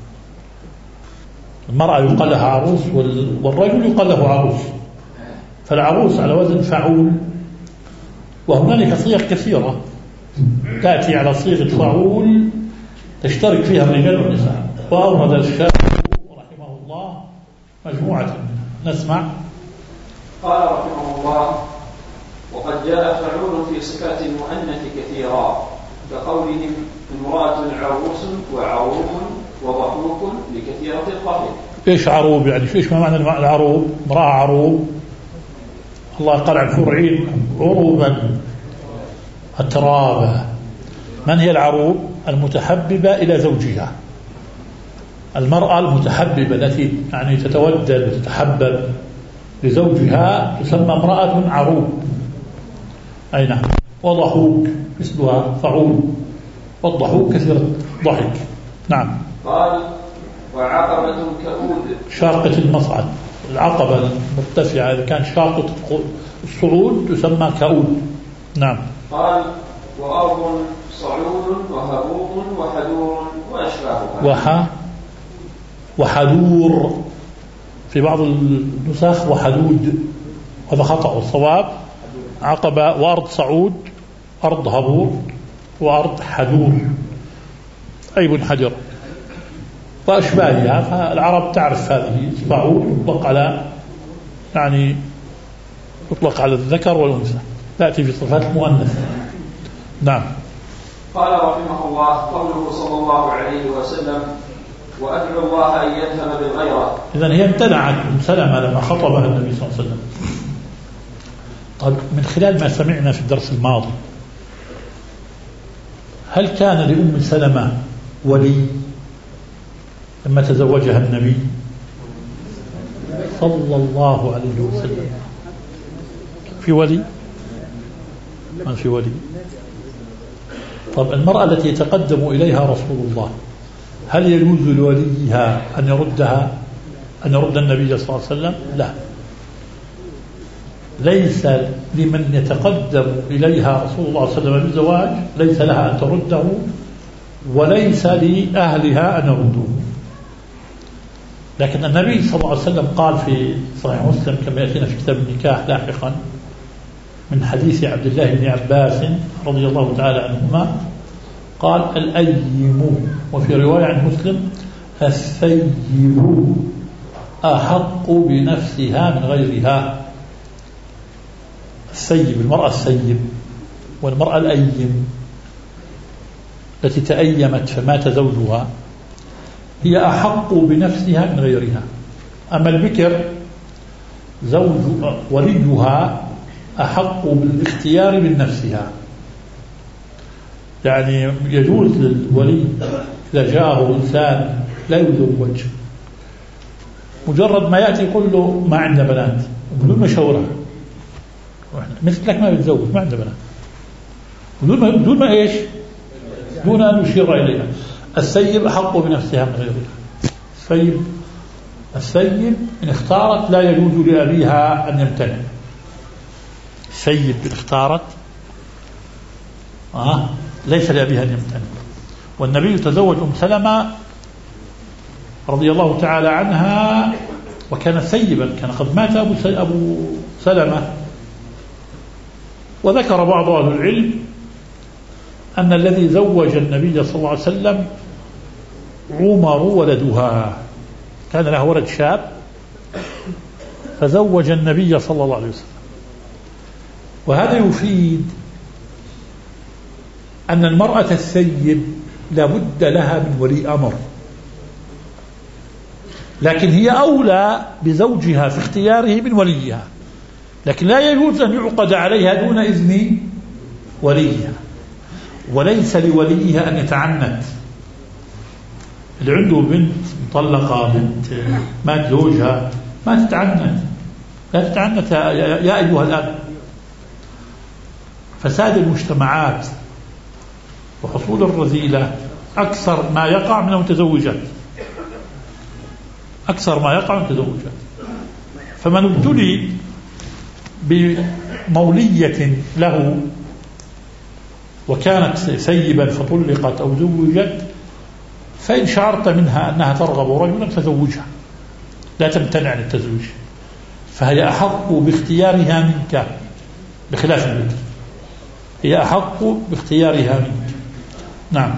المرأة يقال لها عروس والرجل يقال له عروس، فالعروس على وزن فعول. وهنالك صيغ كثيرة تأتي على صيغة فعول تشترك فيها الرجال والنساء، وأورد الشافعي رحمه الله مجموعة منها. نسمع.
قال رحمه الله: وقد جاء فعول في صفات المؤنث كثيرا، كقولهم امرأة عروس وعروب وضحوك لكثيرة الضحك.
ايش عروب يعني؟ ايش ما معنى العروب؟ امرأة عروب، الله قال عن فرعين عروبا أترابا. من هي العروب؟ المتحببة إلى زوجها، المرأة المتحببة التي يعني تتودد وتتحبب لزوجها تسمى امرأة عروب. أي نعم. وضحوك مثلها فعول، والضحوك كثير الضحك. نعم.
قال: وعقبة كؤود،
شاقة المصعد، العقبة المرتفعة إذا كان شاقة الصعود تسمى كؤود. نعم.
قال: وأرض صعود وهبوط وحدور وأشباهها.
وحدور في بعض النسخ وحدود، هذا خطأ، والصواب عقبة وأرض صعود، أرض هبوط، وأرض حدور أي منحدر وأشباهها. فالعرب تعرف هذه. صعود يطلق على يعني يطلق على الذكر والأنثى، تأتي في صفات المؤنث. نعم.
قال رحمه الله: قوله صلى الله عليه وسلم: وأدعو الله أن يذهب بالغيرة.
إذن هي امتنعت أم سلمة لما خطبها النبي صلى الله عليه وسلم. طيب، من خلال ما سمعنا في الدرس الماضي، هل كان لأم سلمة ولي لما تزوجها النبي صلى الله عليه وسلم؟ في ولي؟ ما في ولي. طب المرأة التي يتقدم إليها رسول الله، هل يجوز لوليها أن يرد النبي صلى الله عليه وسلم؟ لا، ليس لمن يتقدم إليها رسول الله صلى الله عليه وسلم بالزواج ليس لها أن ترده، وليس لأهلها أن يردوه. لكن النبي صلى الله عليه وسلم قال في صحيح مسلم كما يأتينا في كتاب النكاح لاحقا من حديث عبد الله بن عباس رضي الله تعالى عنهما، قال: الأيم، وفي رواية عن مسلم: الثيب أحق بنفسها من غيرها. الثيب، المرأة الثيب، والمرأة الأيم التي تأيمت فمات زوجها هي أحق بنفسها من غيرها. أما البكر وليها أحق بالاختيار من نفسها، يعني يجوز للولي إذا جاءه إنسان لا يزوج مجرد ما يأتي يقول له ما عندنا بنات بدون مشورة، مثلك ما بيتزوج ما عنده بنات بدون ما إيش دون أن يشير إليها. السيب أحق بنفسها من غيرها. السيب إن اختارت لا يجوز لأبيها أن يمتنع. السيب إن اختارت ليس لأبيها أن يمتنع. والنبي تزوج أم سلمة رضي الله تعالى عنها وكان سيبا، كان قد مات أبو سلمة. وذكر بعض أهل العلم أن الذي زوج النبي صلى الله عليه وسلم عمر ولدها، كان له ولد شاب فزوج النبي صلى الله عليه وسلم. وهذا يفيد أن المرأة السيب لابد لها من ولي أمر، لكن هي أولى بزوجها في اختياره من وليها، لكن لا يجوز أن يعقد عليها دون إذن وليها. وليس لوليها أن يتعنت. اللي عنده بنت مطلقة، بنت مات زوجها، ما تتعنت، لا تتعنت يا أيها الأب. فساد المجتمعات وحصول الرذيلة أكثر ما يقع من المتزوجات، أكثر ما يقع من المتزوجات. فمن ابتلي بمولية له وكانت سيبا فطلقت أو زوجت، فإن شعرت منها أنها ترغب رجلا فزوجها، لا تمتنع عن التزويج، فهي أحق باختيارها منك بخلاف البكر، هي أحق باختيارها منك. نعم.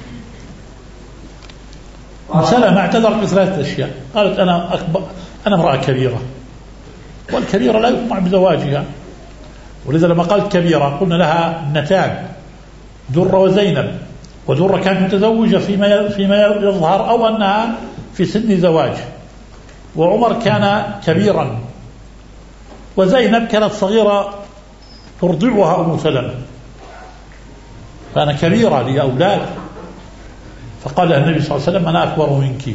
سلمة اعتذرت بثلاثة أشياء، قالت أنا امرأة كبيرة، والكبيرة لا يطمع بزواجها، ولذا لما قالت كبيرة قلنا لها ابنتان درة وزينب، ودرة كانت متزوجة فيما يظهر أو أنها في سن زواج، وعمر كان كبيرا، وزينب كانت صغيرة ترضعها أم سلمة، فأنا كبيرة لي أولاد. فقال النبي صلى الله عليه وسلم أنا أكبر منك،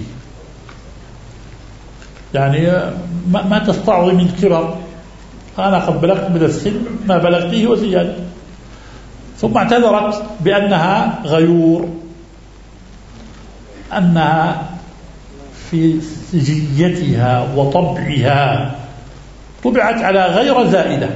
يعني ما تستعظم من الكبر، أنا قد بلغت من السن ما بلغته وزيادة. ثم اعتذرت بأنها غيور، أنها في سجيتها وطبعها طبعت على غير زائدة.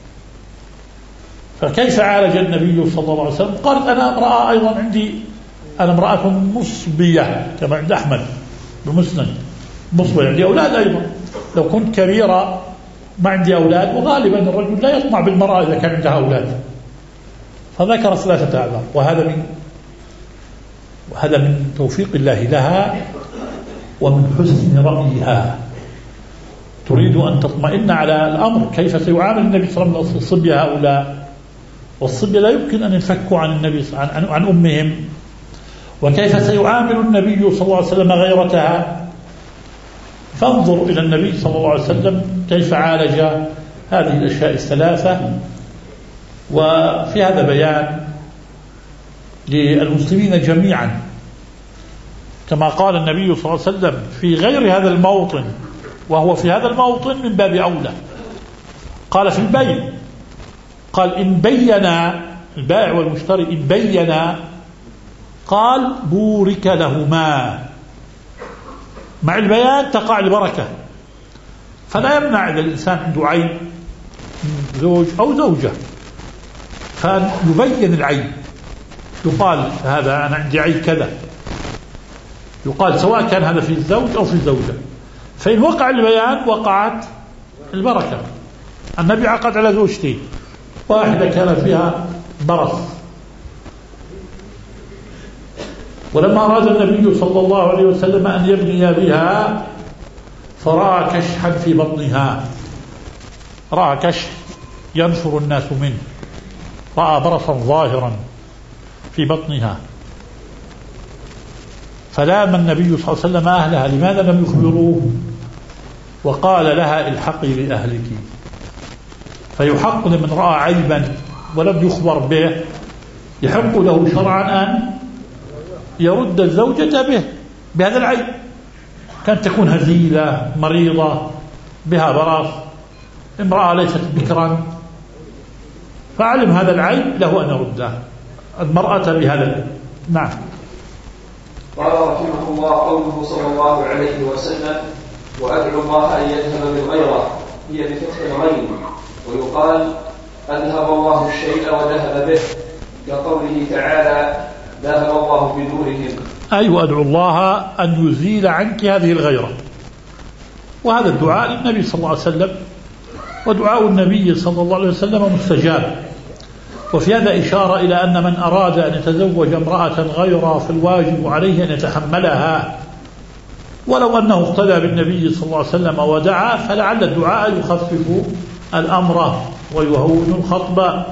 فكيف عالج النبي صلى الله عليه وسلم؟ قالت أنا امرأة أيضا أنا امرأة مصبية كما عند أحمد بمسند، مصبية عندي أولاد أيضا، لو كنت كبيرة ما عندي أولاد، وغالبا الرجل لا يطمع بالمرأة إذا كان عندها أولاد. فذكر ثلاثة أعذار، وهذا من توفيق الله لها ومن حسن رأيها. تريد أن تطمئن على الأمر كيف سيعامل النبي صلى الله عليه وسلم الصبية هؤلاء، والصبية لا يمكن أن ينفكوا عن النبي عن أمهم، وكيف سيعامل النبي صلى الله عليه وسلم غيرتها. فانظر إلى النبي صلى الله عليه وسلم كيف عالج هذه الأشياء الثلاثة. وفي هذا بيان للمسلمين جميعا، كما قال النبي صلى الله عليه وسلم في غير هذا الموطن، وهو في هذا الموطن من باب أولى. قال في البيع، قال إن بينا البائع والمشتري إن بينا، قال بورك لهما، مع البيان تقع البركة. فلا يمنع إذا الإنسان عنده عيب من زوج أو زوجة فيبين العيب، يقال هذا أنا عندي عيب كذا، يقال سواء كان هذا في الزوج أو في الزوجة. فإن وقع البيان وقعت البركة. النبي عقد على زوجتين، واحدة كان فيها برص، ولما أراد النبي صلى الله عليه وسلم أن يبني بها فرأى كشحا في بطنها، رأى كشح ينفر الناس منه، رأى برصا ظاهرا في بطنها، فلام النبي صلى الله عليه وسلم أهلها لماذا لم يخبروه، وقال لها الحقي بأهلك. فيحق لمن رأى عيبا ولم يخبر به يحق له شرعا أن يرد الزوجة بهذا العيب، كانت تكون هزيلة مريضة بها براص، امرأة ليست بكرا فعلم هذا العيب له أن يرده المرأة بهذا العيب. نعم.
قال رحمه الله: قوله صلى الله عليه وسلم: وأدعو الله أن يذهب بالغيرة، هي بفتح الغين، ويقال أذهب الله الشيء وذهب به، كقوله تعالى: ذهب الله بنورهم.
أي وأدعو الله أن يزيل عنك هذه الغيرة. وهذا الدعاء للنبي صلى الله عليه وسلم، ودعاء النبي صلى الله عليه وسلم مستجاب. وفي هذا إشارة إلى أن من أراد أن يتزوج امرأة غير فالواجب عليه أن يتحملها، ولو أنه اقتدى بالنبي صلى الله عليه وسلم ودعا فلعل الدعاء يخفف الأمر ويهون الخطبة.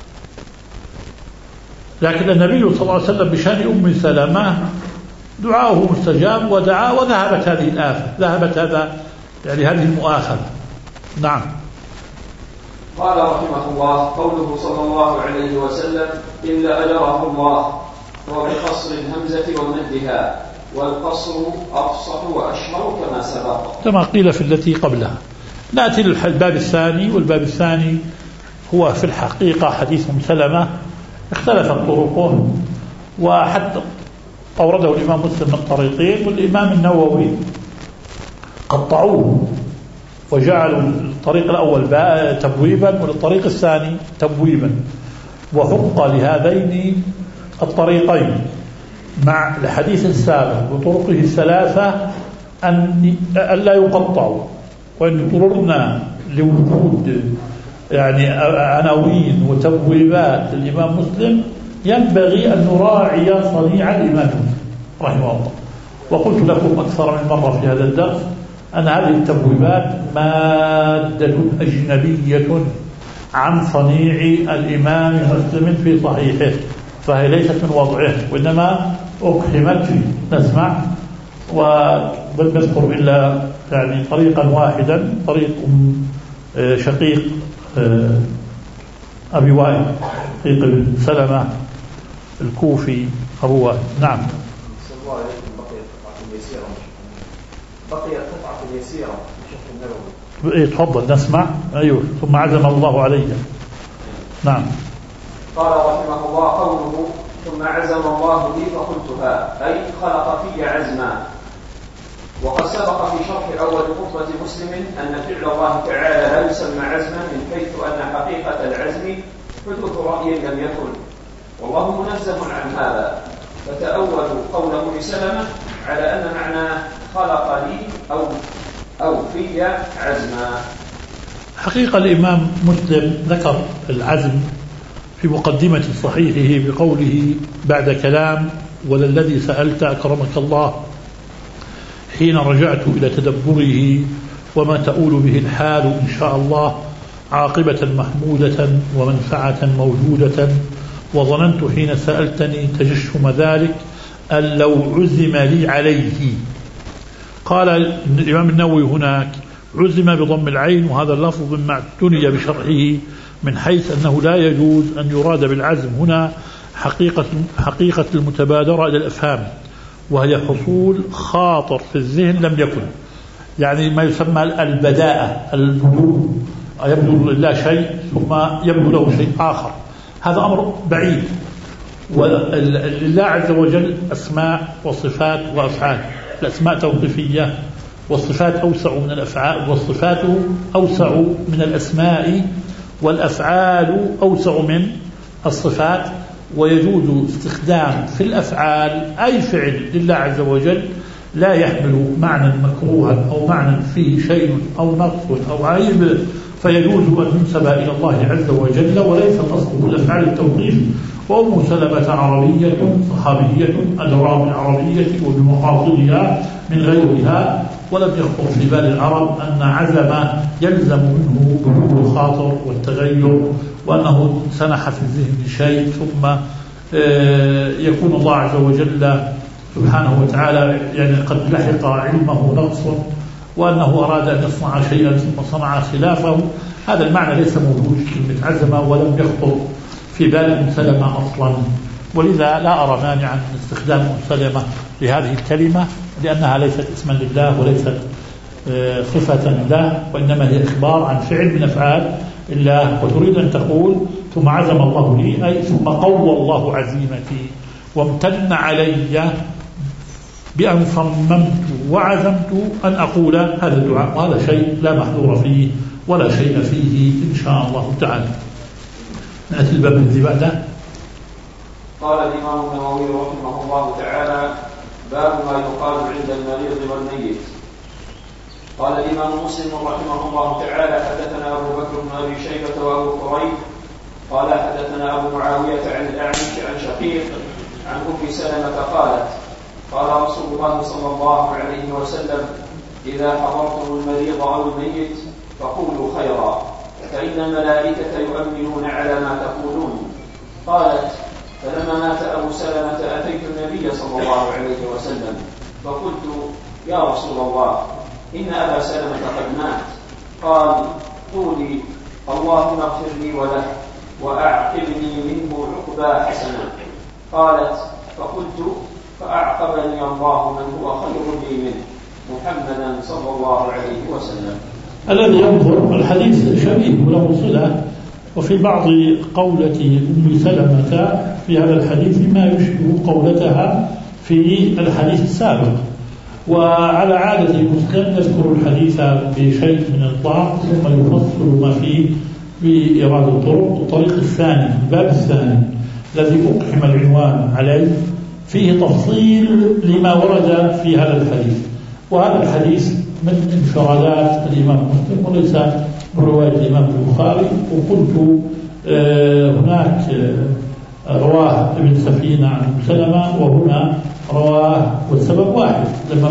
لكن النبي صلى الله عليه وسلم بشأن أم سلمة دعاؤه مستجاب ودعا وذهبت هذه الآفة، ذهبت هذه المؤاخذة. نعم.
قال رحمه الله: قوله صلى الله عليه وسلم: إلا أجره الله، هو بقصر الهمزة ومدها، والقصر أفصح وأشهر كما سبق،
كما قيل في التي قبلها. نأتي للباب الثاني، والباب الثاني هو في الحقيقة حديث أم سلمة اختلفت طرقه، وحتى أورده الإمام مسلم من طريقين، والإمام النووي قطعوه وجعلوا الطريق الأول تبويبا والطريق الثاني تبويبا، وحق لهذين الطريقين مع الحديث السابق وطرقه الثلاثة أن لا يقطعوا، وأن يضطررنا لوجود عناوين وتبويبات للإمام مسلم ينبغي أن نراعي صنيع الإمام رحمه الله. وقلت لكم أكثر من مرة في هذا الدرس أن هذه التبويبات مادة أجنبية عن صنيع الإمام مسلم في صحيحه، فهي ليست من وضعه، وإنما أقحمت فيه. نسمع ولم نذكر إلا طريقا واحدا، طريق شقيق أبي وائل، شقيق بن سلمة الكوفي أبو وائل. نعم.
بقيت قطعة يسيرة في شرح النووي.
تفضل نسمع. أيوه. ثم عزم الله علي. نعم.
قال رحمه الله: قوله ثم عزم الله لي فقلتها، أي خلق في عزما. وقد سبق في شرح أول خطبة مسلم أن فعل الله تعالى لا يسمى عزما، من حيث أن حقيقة العزم حدوث رأي لم يكن، والله منزه عن هذا، فتأولوا قوله لسلمة على أن معنى خلق لي أو في عزما.
حقيقة الإمام مسلم ذكر العزم في مقدمة صحيحه بقوله بعد كلام: وللذي سألت أكرمك الله حين رجعت إلى تدبره وما تؤول به الحال إن شاء الله عاقبة محمودة ومنفعة موجودة، وظننت حين سألتني تجشم ذلك أن لو عزم لي عليه. قال الإمام النووي هناك: عزم بضم العين، وهذا اللفظ مما اعتني بشرحه من حيث أنه لا يجوز أن يراد بالعزم هنا حقيقة المتبادرة إلى الأفهام، وهي حصول خاطر في الذهن لم يكن، يعني ما يسمى البداءة، البدو، يبدو لله شيء ثم يبدو له شيء آخر، هذا أمر بعيد. ولله عز وجل أسماء وصفات وأفعال، الأسماء توقيفية والصفات أوسع من الأفعال، والصفات أوسع من الأسماء، والأفعال أوسع من الصفات. ويجوز استخدام في الأفعال أي فعل لله عز وجل لا يحمل معنى مكروها أو معنى فيه شيء أو نقص أو عيب، فيجوز أن ينسب إلى الله عز وجل، وليس قصده الأفعال التوقيف. وأم سلمة عربية صحابية أدرى بالعربية وبمقاصدها من غيرها، ولم يخطر في بال العرب أن عزم يلزم منه بلوغ الخاطر والتغير، وأنه سنح في الذهن شيء ثم يكون الله عز وجل سبحانه وتعالى قد لحق علمه نقص، وأنه أراد أن يصنع شيئا ثم صنع خلافه. هذا المعنى ليس موجود في كلمة عزم، ولم يخطر في بال أم سلمة أصلا، ولذا لا أرى مانعا من استخدام أم سلمة لهذه الكلمة، لأنها ليست اسما لله وليست صفة له، وإنما هي إخبار عن فعل من أفعال الله، وتريد أن تقول ثم عزم الله لي، أي ثم قوى الله عزيمتي وامتن علي بأن صممت وعزمت أن أقول هذا الدعاء، وهذا شيء لا محظور فيه ولا شيء فيه إن شاء الله تعالى. نأتي الباب الذي بعده.
قال الإمام النووي رحمه الله تعالى: باب ما يقال عند المريض والميت. قال الإمام مسلم رحمه الله تعالى: حدثنا أبو بكر بن أبي شيبة وأبو كريب قال حدثنا أبو معاوية عن الأعمش عن شقيق عن أم سلمة قالت: قال رسول الله صلى الله عليه وسلم: إذا حضرتم المريض أو الميت فقولوا خيرا، فإن الملائكة يؤمنون على ما تقولون. قالت: فلما مات أبو سلمة أتيت النبي صلى الله عليه وسلم فقلت: يا رسول الله، إن أبا سلمة قد مات. قال: قولي: اللهم اغفر لي وله وأعقبني منه عقبى حسنا. قالت: فقلت: فأعقبني الله من هو خير لي منه، محمدا صلى الله عليه وسلم.
الذي ينظر الحديث شبيه وله صلة، وفي بعض قولة أم سلمة في هذا الحديث ما يشبه قولتها في الحديث السابق. وعلى عادة مسلم يذكر الحديث بشيء من الضعف ثم يفصل ما فيه بإيراد الطرق. الطريق الثاني الباب الثاني الذي أقحم العنوان عليه فيه تفصيل لما ورد في هذا الحديث، وهذا الحديث من انفرادات الإمام مسلم وليس من رواية الإمام البخاري. وقلت هناك رواه ابن سفينة عن سلمة، وهنا رواه والسبب واحد. لما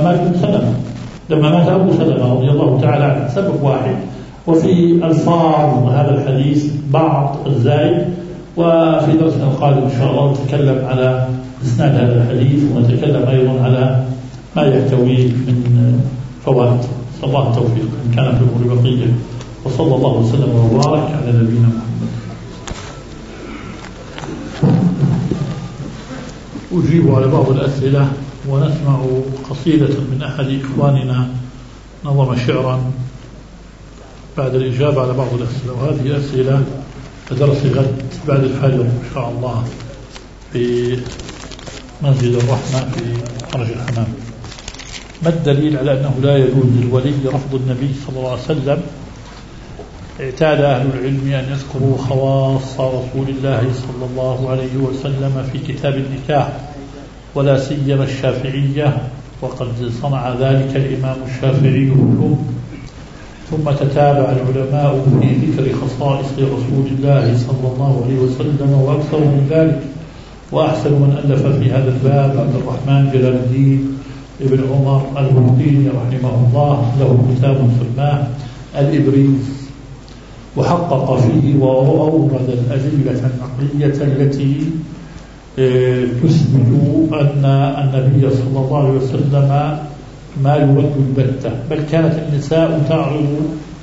مات أبو سلمة رضي الله تعالى عنه سبب واحد، وفي ألفاظ هذا الحديث بعض الزائد. وفي درسنا القادم إن شاء الله نتكلم على إسناد هذا الحديث، ونتكلم أيضا على ما يحتويه من فوائد. صلى الله التوفيق إن كان في الأمور بقية، وصلى الله وسلم وبارك على نبينا محمد. أجيب على بعض الأسئلة، ونسمع قصيدة من أحد إخواننا نظم شعرا بعد الإجابة على بعض الأسئلة. وهذه الأسئلة درس غد بعد الفجر إن شاء الله في مسجد الرحمة في خرج الحمام. ما الدليل على أنه لا يجوز للولي رفض النبي صلى الله عليه وسلم؟ اعتاد أهل العلم أن يذكروا خواص رسول الله صلى الله عليه وسلم في كتاب النكاح، ولا سيما الشافعية، وقد صنع ذلك الإمام الشافعي كله. ثم تتابع العلماء في ذكر خصائص رسول الله صلى الله عليه وسلم، وأكثر من ذلك وأحسن من ألف في هذا الباب عبد الرحمن جلال الدين ابن عمر البلقيني رحمه الله، له كتاب سماه الإبريز، وحقق فيه وأورد الأدلة النقلية التي تثبت أن النبي صلى الله عليه وسلم ما يرد البتة، بل كانت النساء تعرض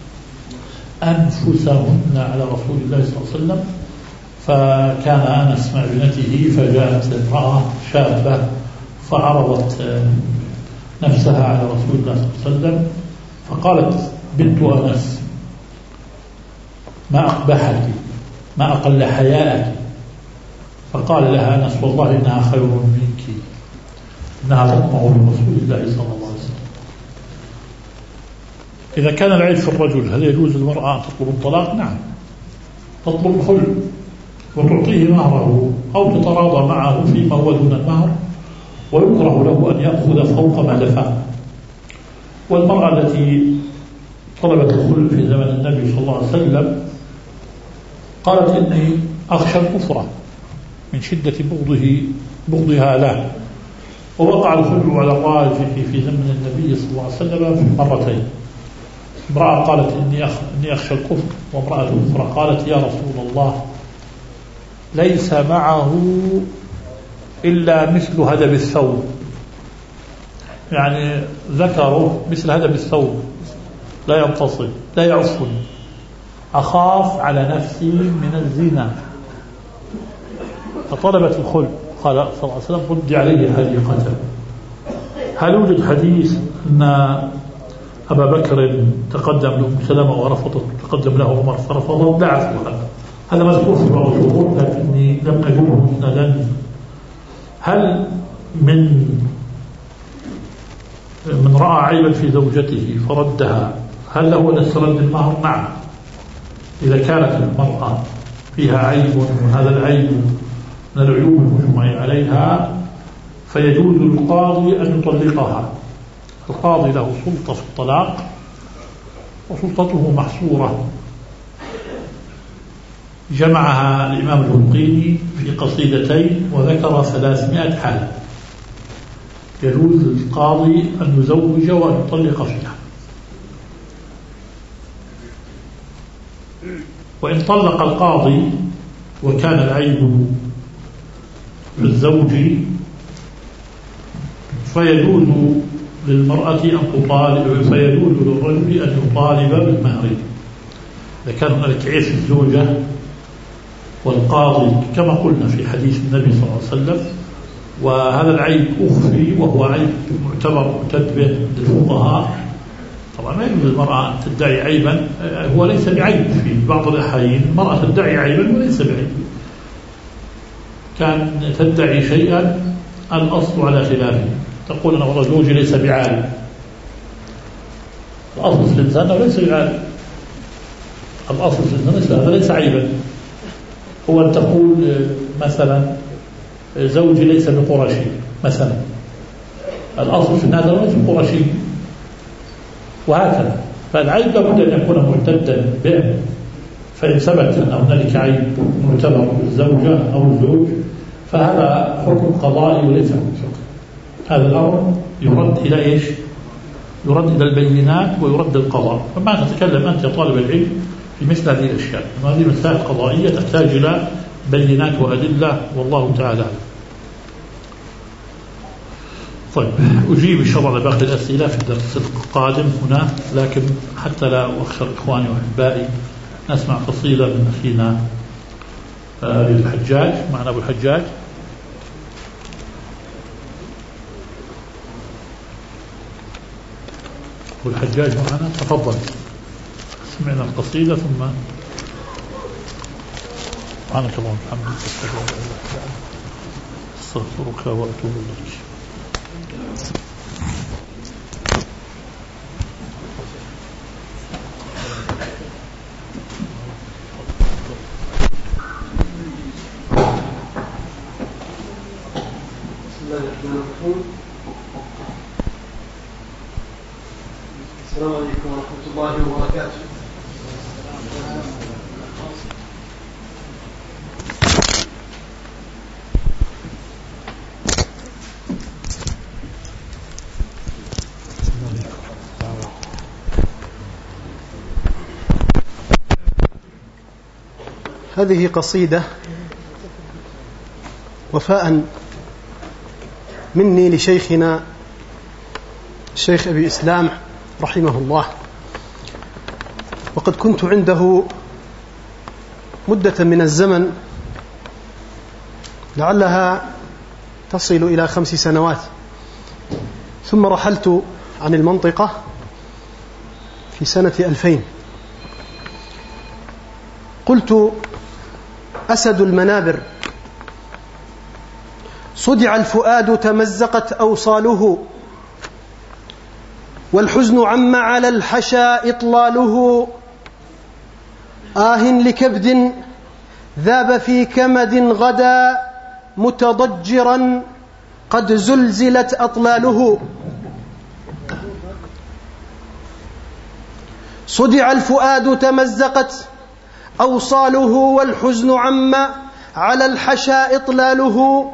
أنفسهن على رسول الله صلى الله عليه وسلم. فكان أنس مع ابنته، فجاءت امرأة شابة فعرضت نفسها على رسول الله صلى الله عليه وسلم، فقالت بنت أنس: ما أقبحك، ما أقل حياءك. فقال لها أنس: والله إنها خير منك، إنها تطمع برسول الله صلى الله عليه وسلم. إذا كان العيب في الرجل، هل يجوز للمرأة أن تطلب الطلاق؟ نعم، تطلب الخلع وتعطيه مهره، أو تتراضى معه فيما هو دون المهر، ويكره له أن يأخذ فوق ما دفع. والمرأة التي طلبت الخلع في زمن النبي صلى الله عليه وسلم قالت: إني أخشى الكفر من شدة بغضها له. ووقع الخلع على الراجح في زمن النبي صلى الله عليه وسلم في مرتين. امرأة قالت: إني أخشى الكفر، وامرأة أخرى قالت: يا رسول الله، ليس معه إلا مثل هدب الثوب، يعني ذكره مثل هدب الثوب، لا ينتصب لا يعفن، أخاف على نفسي من الزنا. فطلبت الخلع. قال صلى الله عليه وسلم: رد علي حديقته. هل يوجد حديث أن أبا بكر تقدم لأم سلمة ورفضت، تقدم له عمر فرفض، لا أعرف هذا مذكور في بعض الشروط لكني لم أجده مسندا. هل من رأى عيبا في زوجته فردها هل له أن يسترد المهر؟ نعم، إذا كانت المرأة فيها عيب وهذا العيب من العيوب المجمع عليها فيجوز للقاضي أن يطلقها. القاضي له سلطة في الطلاق وسلطته محصورة، جمعها الإمام البلقيني في قصيدتين وذكر 300 حالة يجوز للقاضي أن يزوج وأن يطلق فيها. وإن طلق القاضي وكان العيب للزوج فيجوز للمرأة أن تطالب، فيجوز للرجل أن يطالب بالمهر إذا كان هناك عيب في الزوجة والقاضي كما قلنا في حديث النبي صلى الله عليه وسلم، وهذا العيب أخفي وهو عيب معتبر معتد به عند الفقهاء. طبعا ما يجوز المرأة أن تدعي عيبا هو ليس بعيب. في بعض الأحيان المرأة تدعي عيبا وليس بعيب، كان تدعي شيئا الأصل على خلافه، تقول أنا والله زوجي ليس بعالم، الأصل في الإنسان ليس بعالم، الأصل في الإنسان هذا ليس عيبا. هو أن تقول مثلا زوجي ليس بقرشي مثلا، الأصل في الناس ليس بقرشي، وهكذا. فالعيب لابد أن يكون معتدا به، فإن ثبت أن هنالك عيب معتبر بالزوجة أو الزوج فهذا حكم قضائي وليس حكم فقهي. هذا الأمر يرد إلى إيش؟ يرد إلى البينات ويرد القضاء. فما تتكلم أنت يا طالب العلم في مثل هذه الأشياء، هذه مسائل قضائية تحتاج إلى بينات وأدلة والله تعالى. طيب أجيب إن شاء الله على باقي الأسئلة في الدرس القادم هنا، لكن حتى لا أخسر إخواني وأحبائي نسمع قصيدة من أخينا الحجاج. معنا أبو الحجاج. أبو الحجاج معنا، تفضل. سمعنا القصيدة ثم سبحانك اللهم وبحمدك أستغفرك وأتوب إليك.
السلام عليكم ورحمة الله وبركاته. هذه قصيدة وفاء مني لشيخنا الشيخ أبي إسلام رحمه الله، وقد كنت عنده مدة من الزمن لعلها تصل إلى 5 سنوات، ثم رحلت عن المنطقة في سنة 2000. قلت: أسد المنابر، صدع الفؤاد تمزقت أوصاله، والحزن عم على الحشا إطلاله، لكبد ذاب في كمد غدا متضجرا قد زلزلت أطلاله. صدع الفؤاد تمزقت أوصاله، والحزن عم على الحشا إطلاله،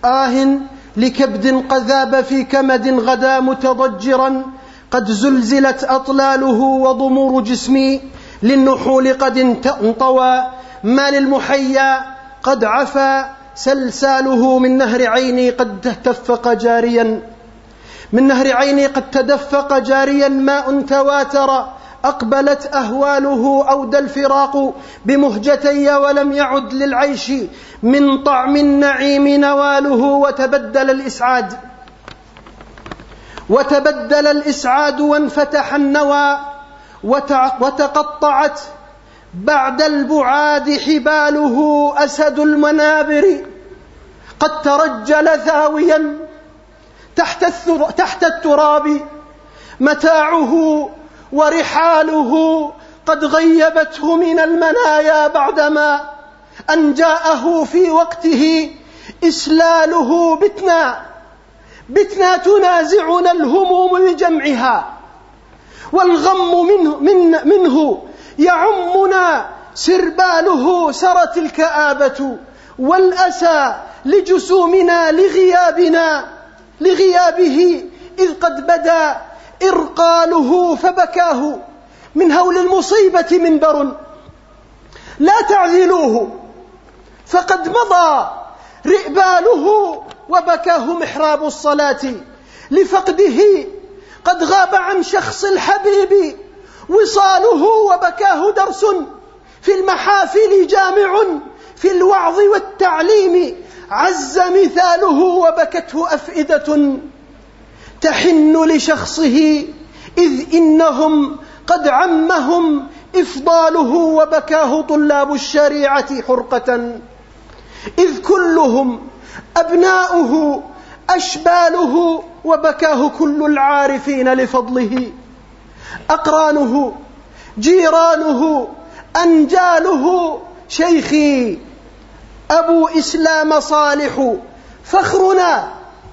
لكبد قد ذاب في كمد غدا متضجرا قد زلزلت أطلاله، وضمور جسمي للنحول قد انطوى، ما للمحيا قد عفى سلساله، من نهر عيني قد تدفق جاريا، من نهر عيني قد تدفق جاريا ماء تواتر، أقبلت أهواله أودى الفراق بمهجتي، ولم يعد للعيش من طعم النعيم نواله، وتبدل الإسعاد وتبدل الإسعاد وانفتح النوى، وتقطعت بعد البعاد حباله أسد المنابر، قد ترجل ثاويا تحت التراب، متاعه ورحاله قد غيبته من المنايا، بعدما أن جاءه في وقته إسلاله بتنا تنازعنا الهموم بجمعها، والغم منه يعمنا سرباله، سرت الكآبة والأسى لجسومنا لغيابه، إذ قد بدا إرقاله فبكاه من هول المصيبة منبر، لا تعذلوه فقد مضى رئباله، وبكاه محراب الصلاة لفقده، قد غاب عن شخص الحبيب وصاله، وبكاه درس في المحافل جامع، في الوعظ والتعليم عز مثاله، وبكته أفئدة تحن لشخصه، إذ إنهم قد عمهم إفضاله، وبكاه طلاب الشريعة حرقة، إذ كلهم أبناؤه أشباله، وبكاه كل العارفين لفضله، أقرانه جيرانه أنجاله، شيخي أبو إسلام صالح فخرنا،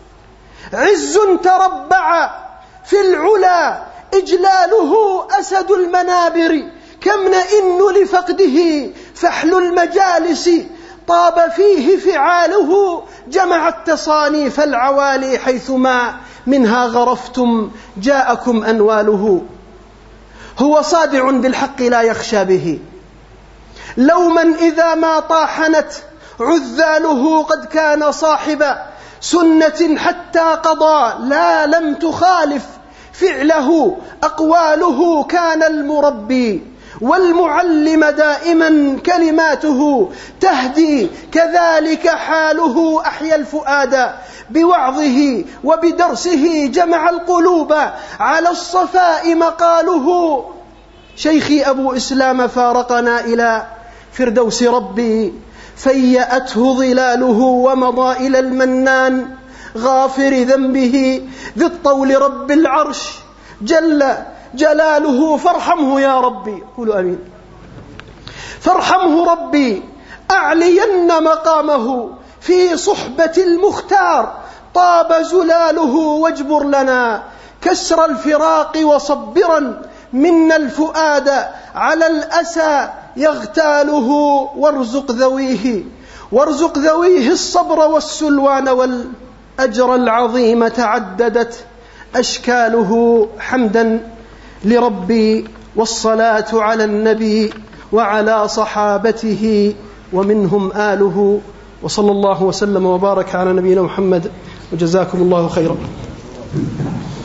عز تربع في العلا إجلاله، أسد المنابر كم نئن لفقده، فحل المجالس طاب فيه فعاله، جمع التصانيف العوالي، حيثما منها غرفتم جاءكم أنواله، هو صادع بالحق لا يخشى به لوما إذا ما طاحنت عذاله، قد كان صاحب سنة حتى قضى، لا لم تخالف فعله أقواله، كان المربي والمعلم دائما كلماته تهدي، كذلك حاله أحيا الفؤاد بوعظه وبدرسه، جمع القلوب على الصفاء مقاله، شيخي أبو إسلام فارقنا إلى فردوس ربي، فيأته ظلاله، ومضى إلى المنان غافر ذنبه، ذي الطول رب العرش جل جلاله، فارحمه يا ربي، قولوا آمين، فارحمه ربي أعلين مقامه، في صحبة المختار طاب زلاله، واجبر لنا كسر الفراق، وصبرا منا الفؤاد على الأسى يغتاله، وارزق ذويه الصبر والسلوان، والأجر العظيم تعددت أشكاله، حمدا لربي، والصلاة على النبي وعلى صحابته ومنهم آله، وصلى الله وسلم وبارك على نبينا محمد، وجزاكم الله خيرا.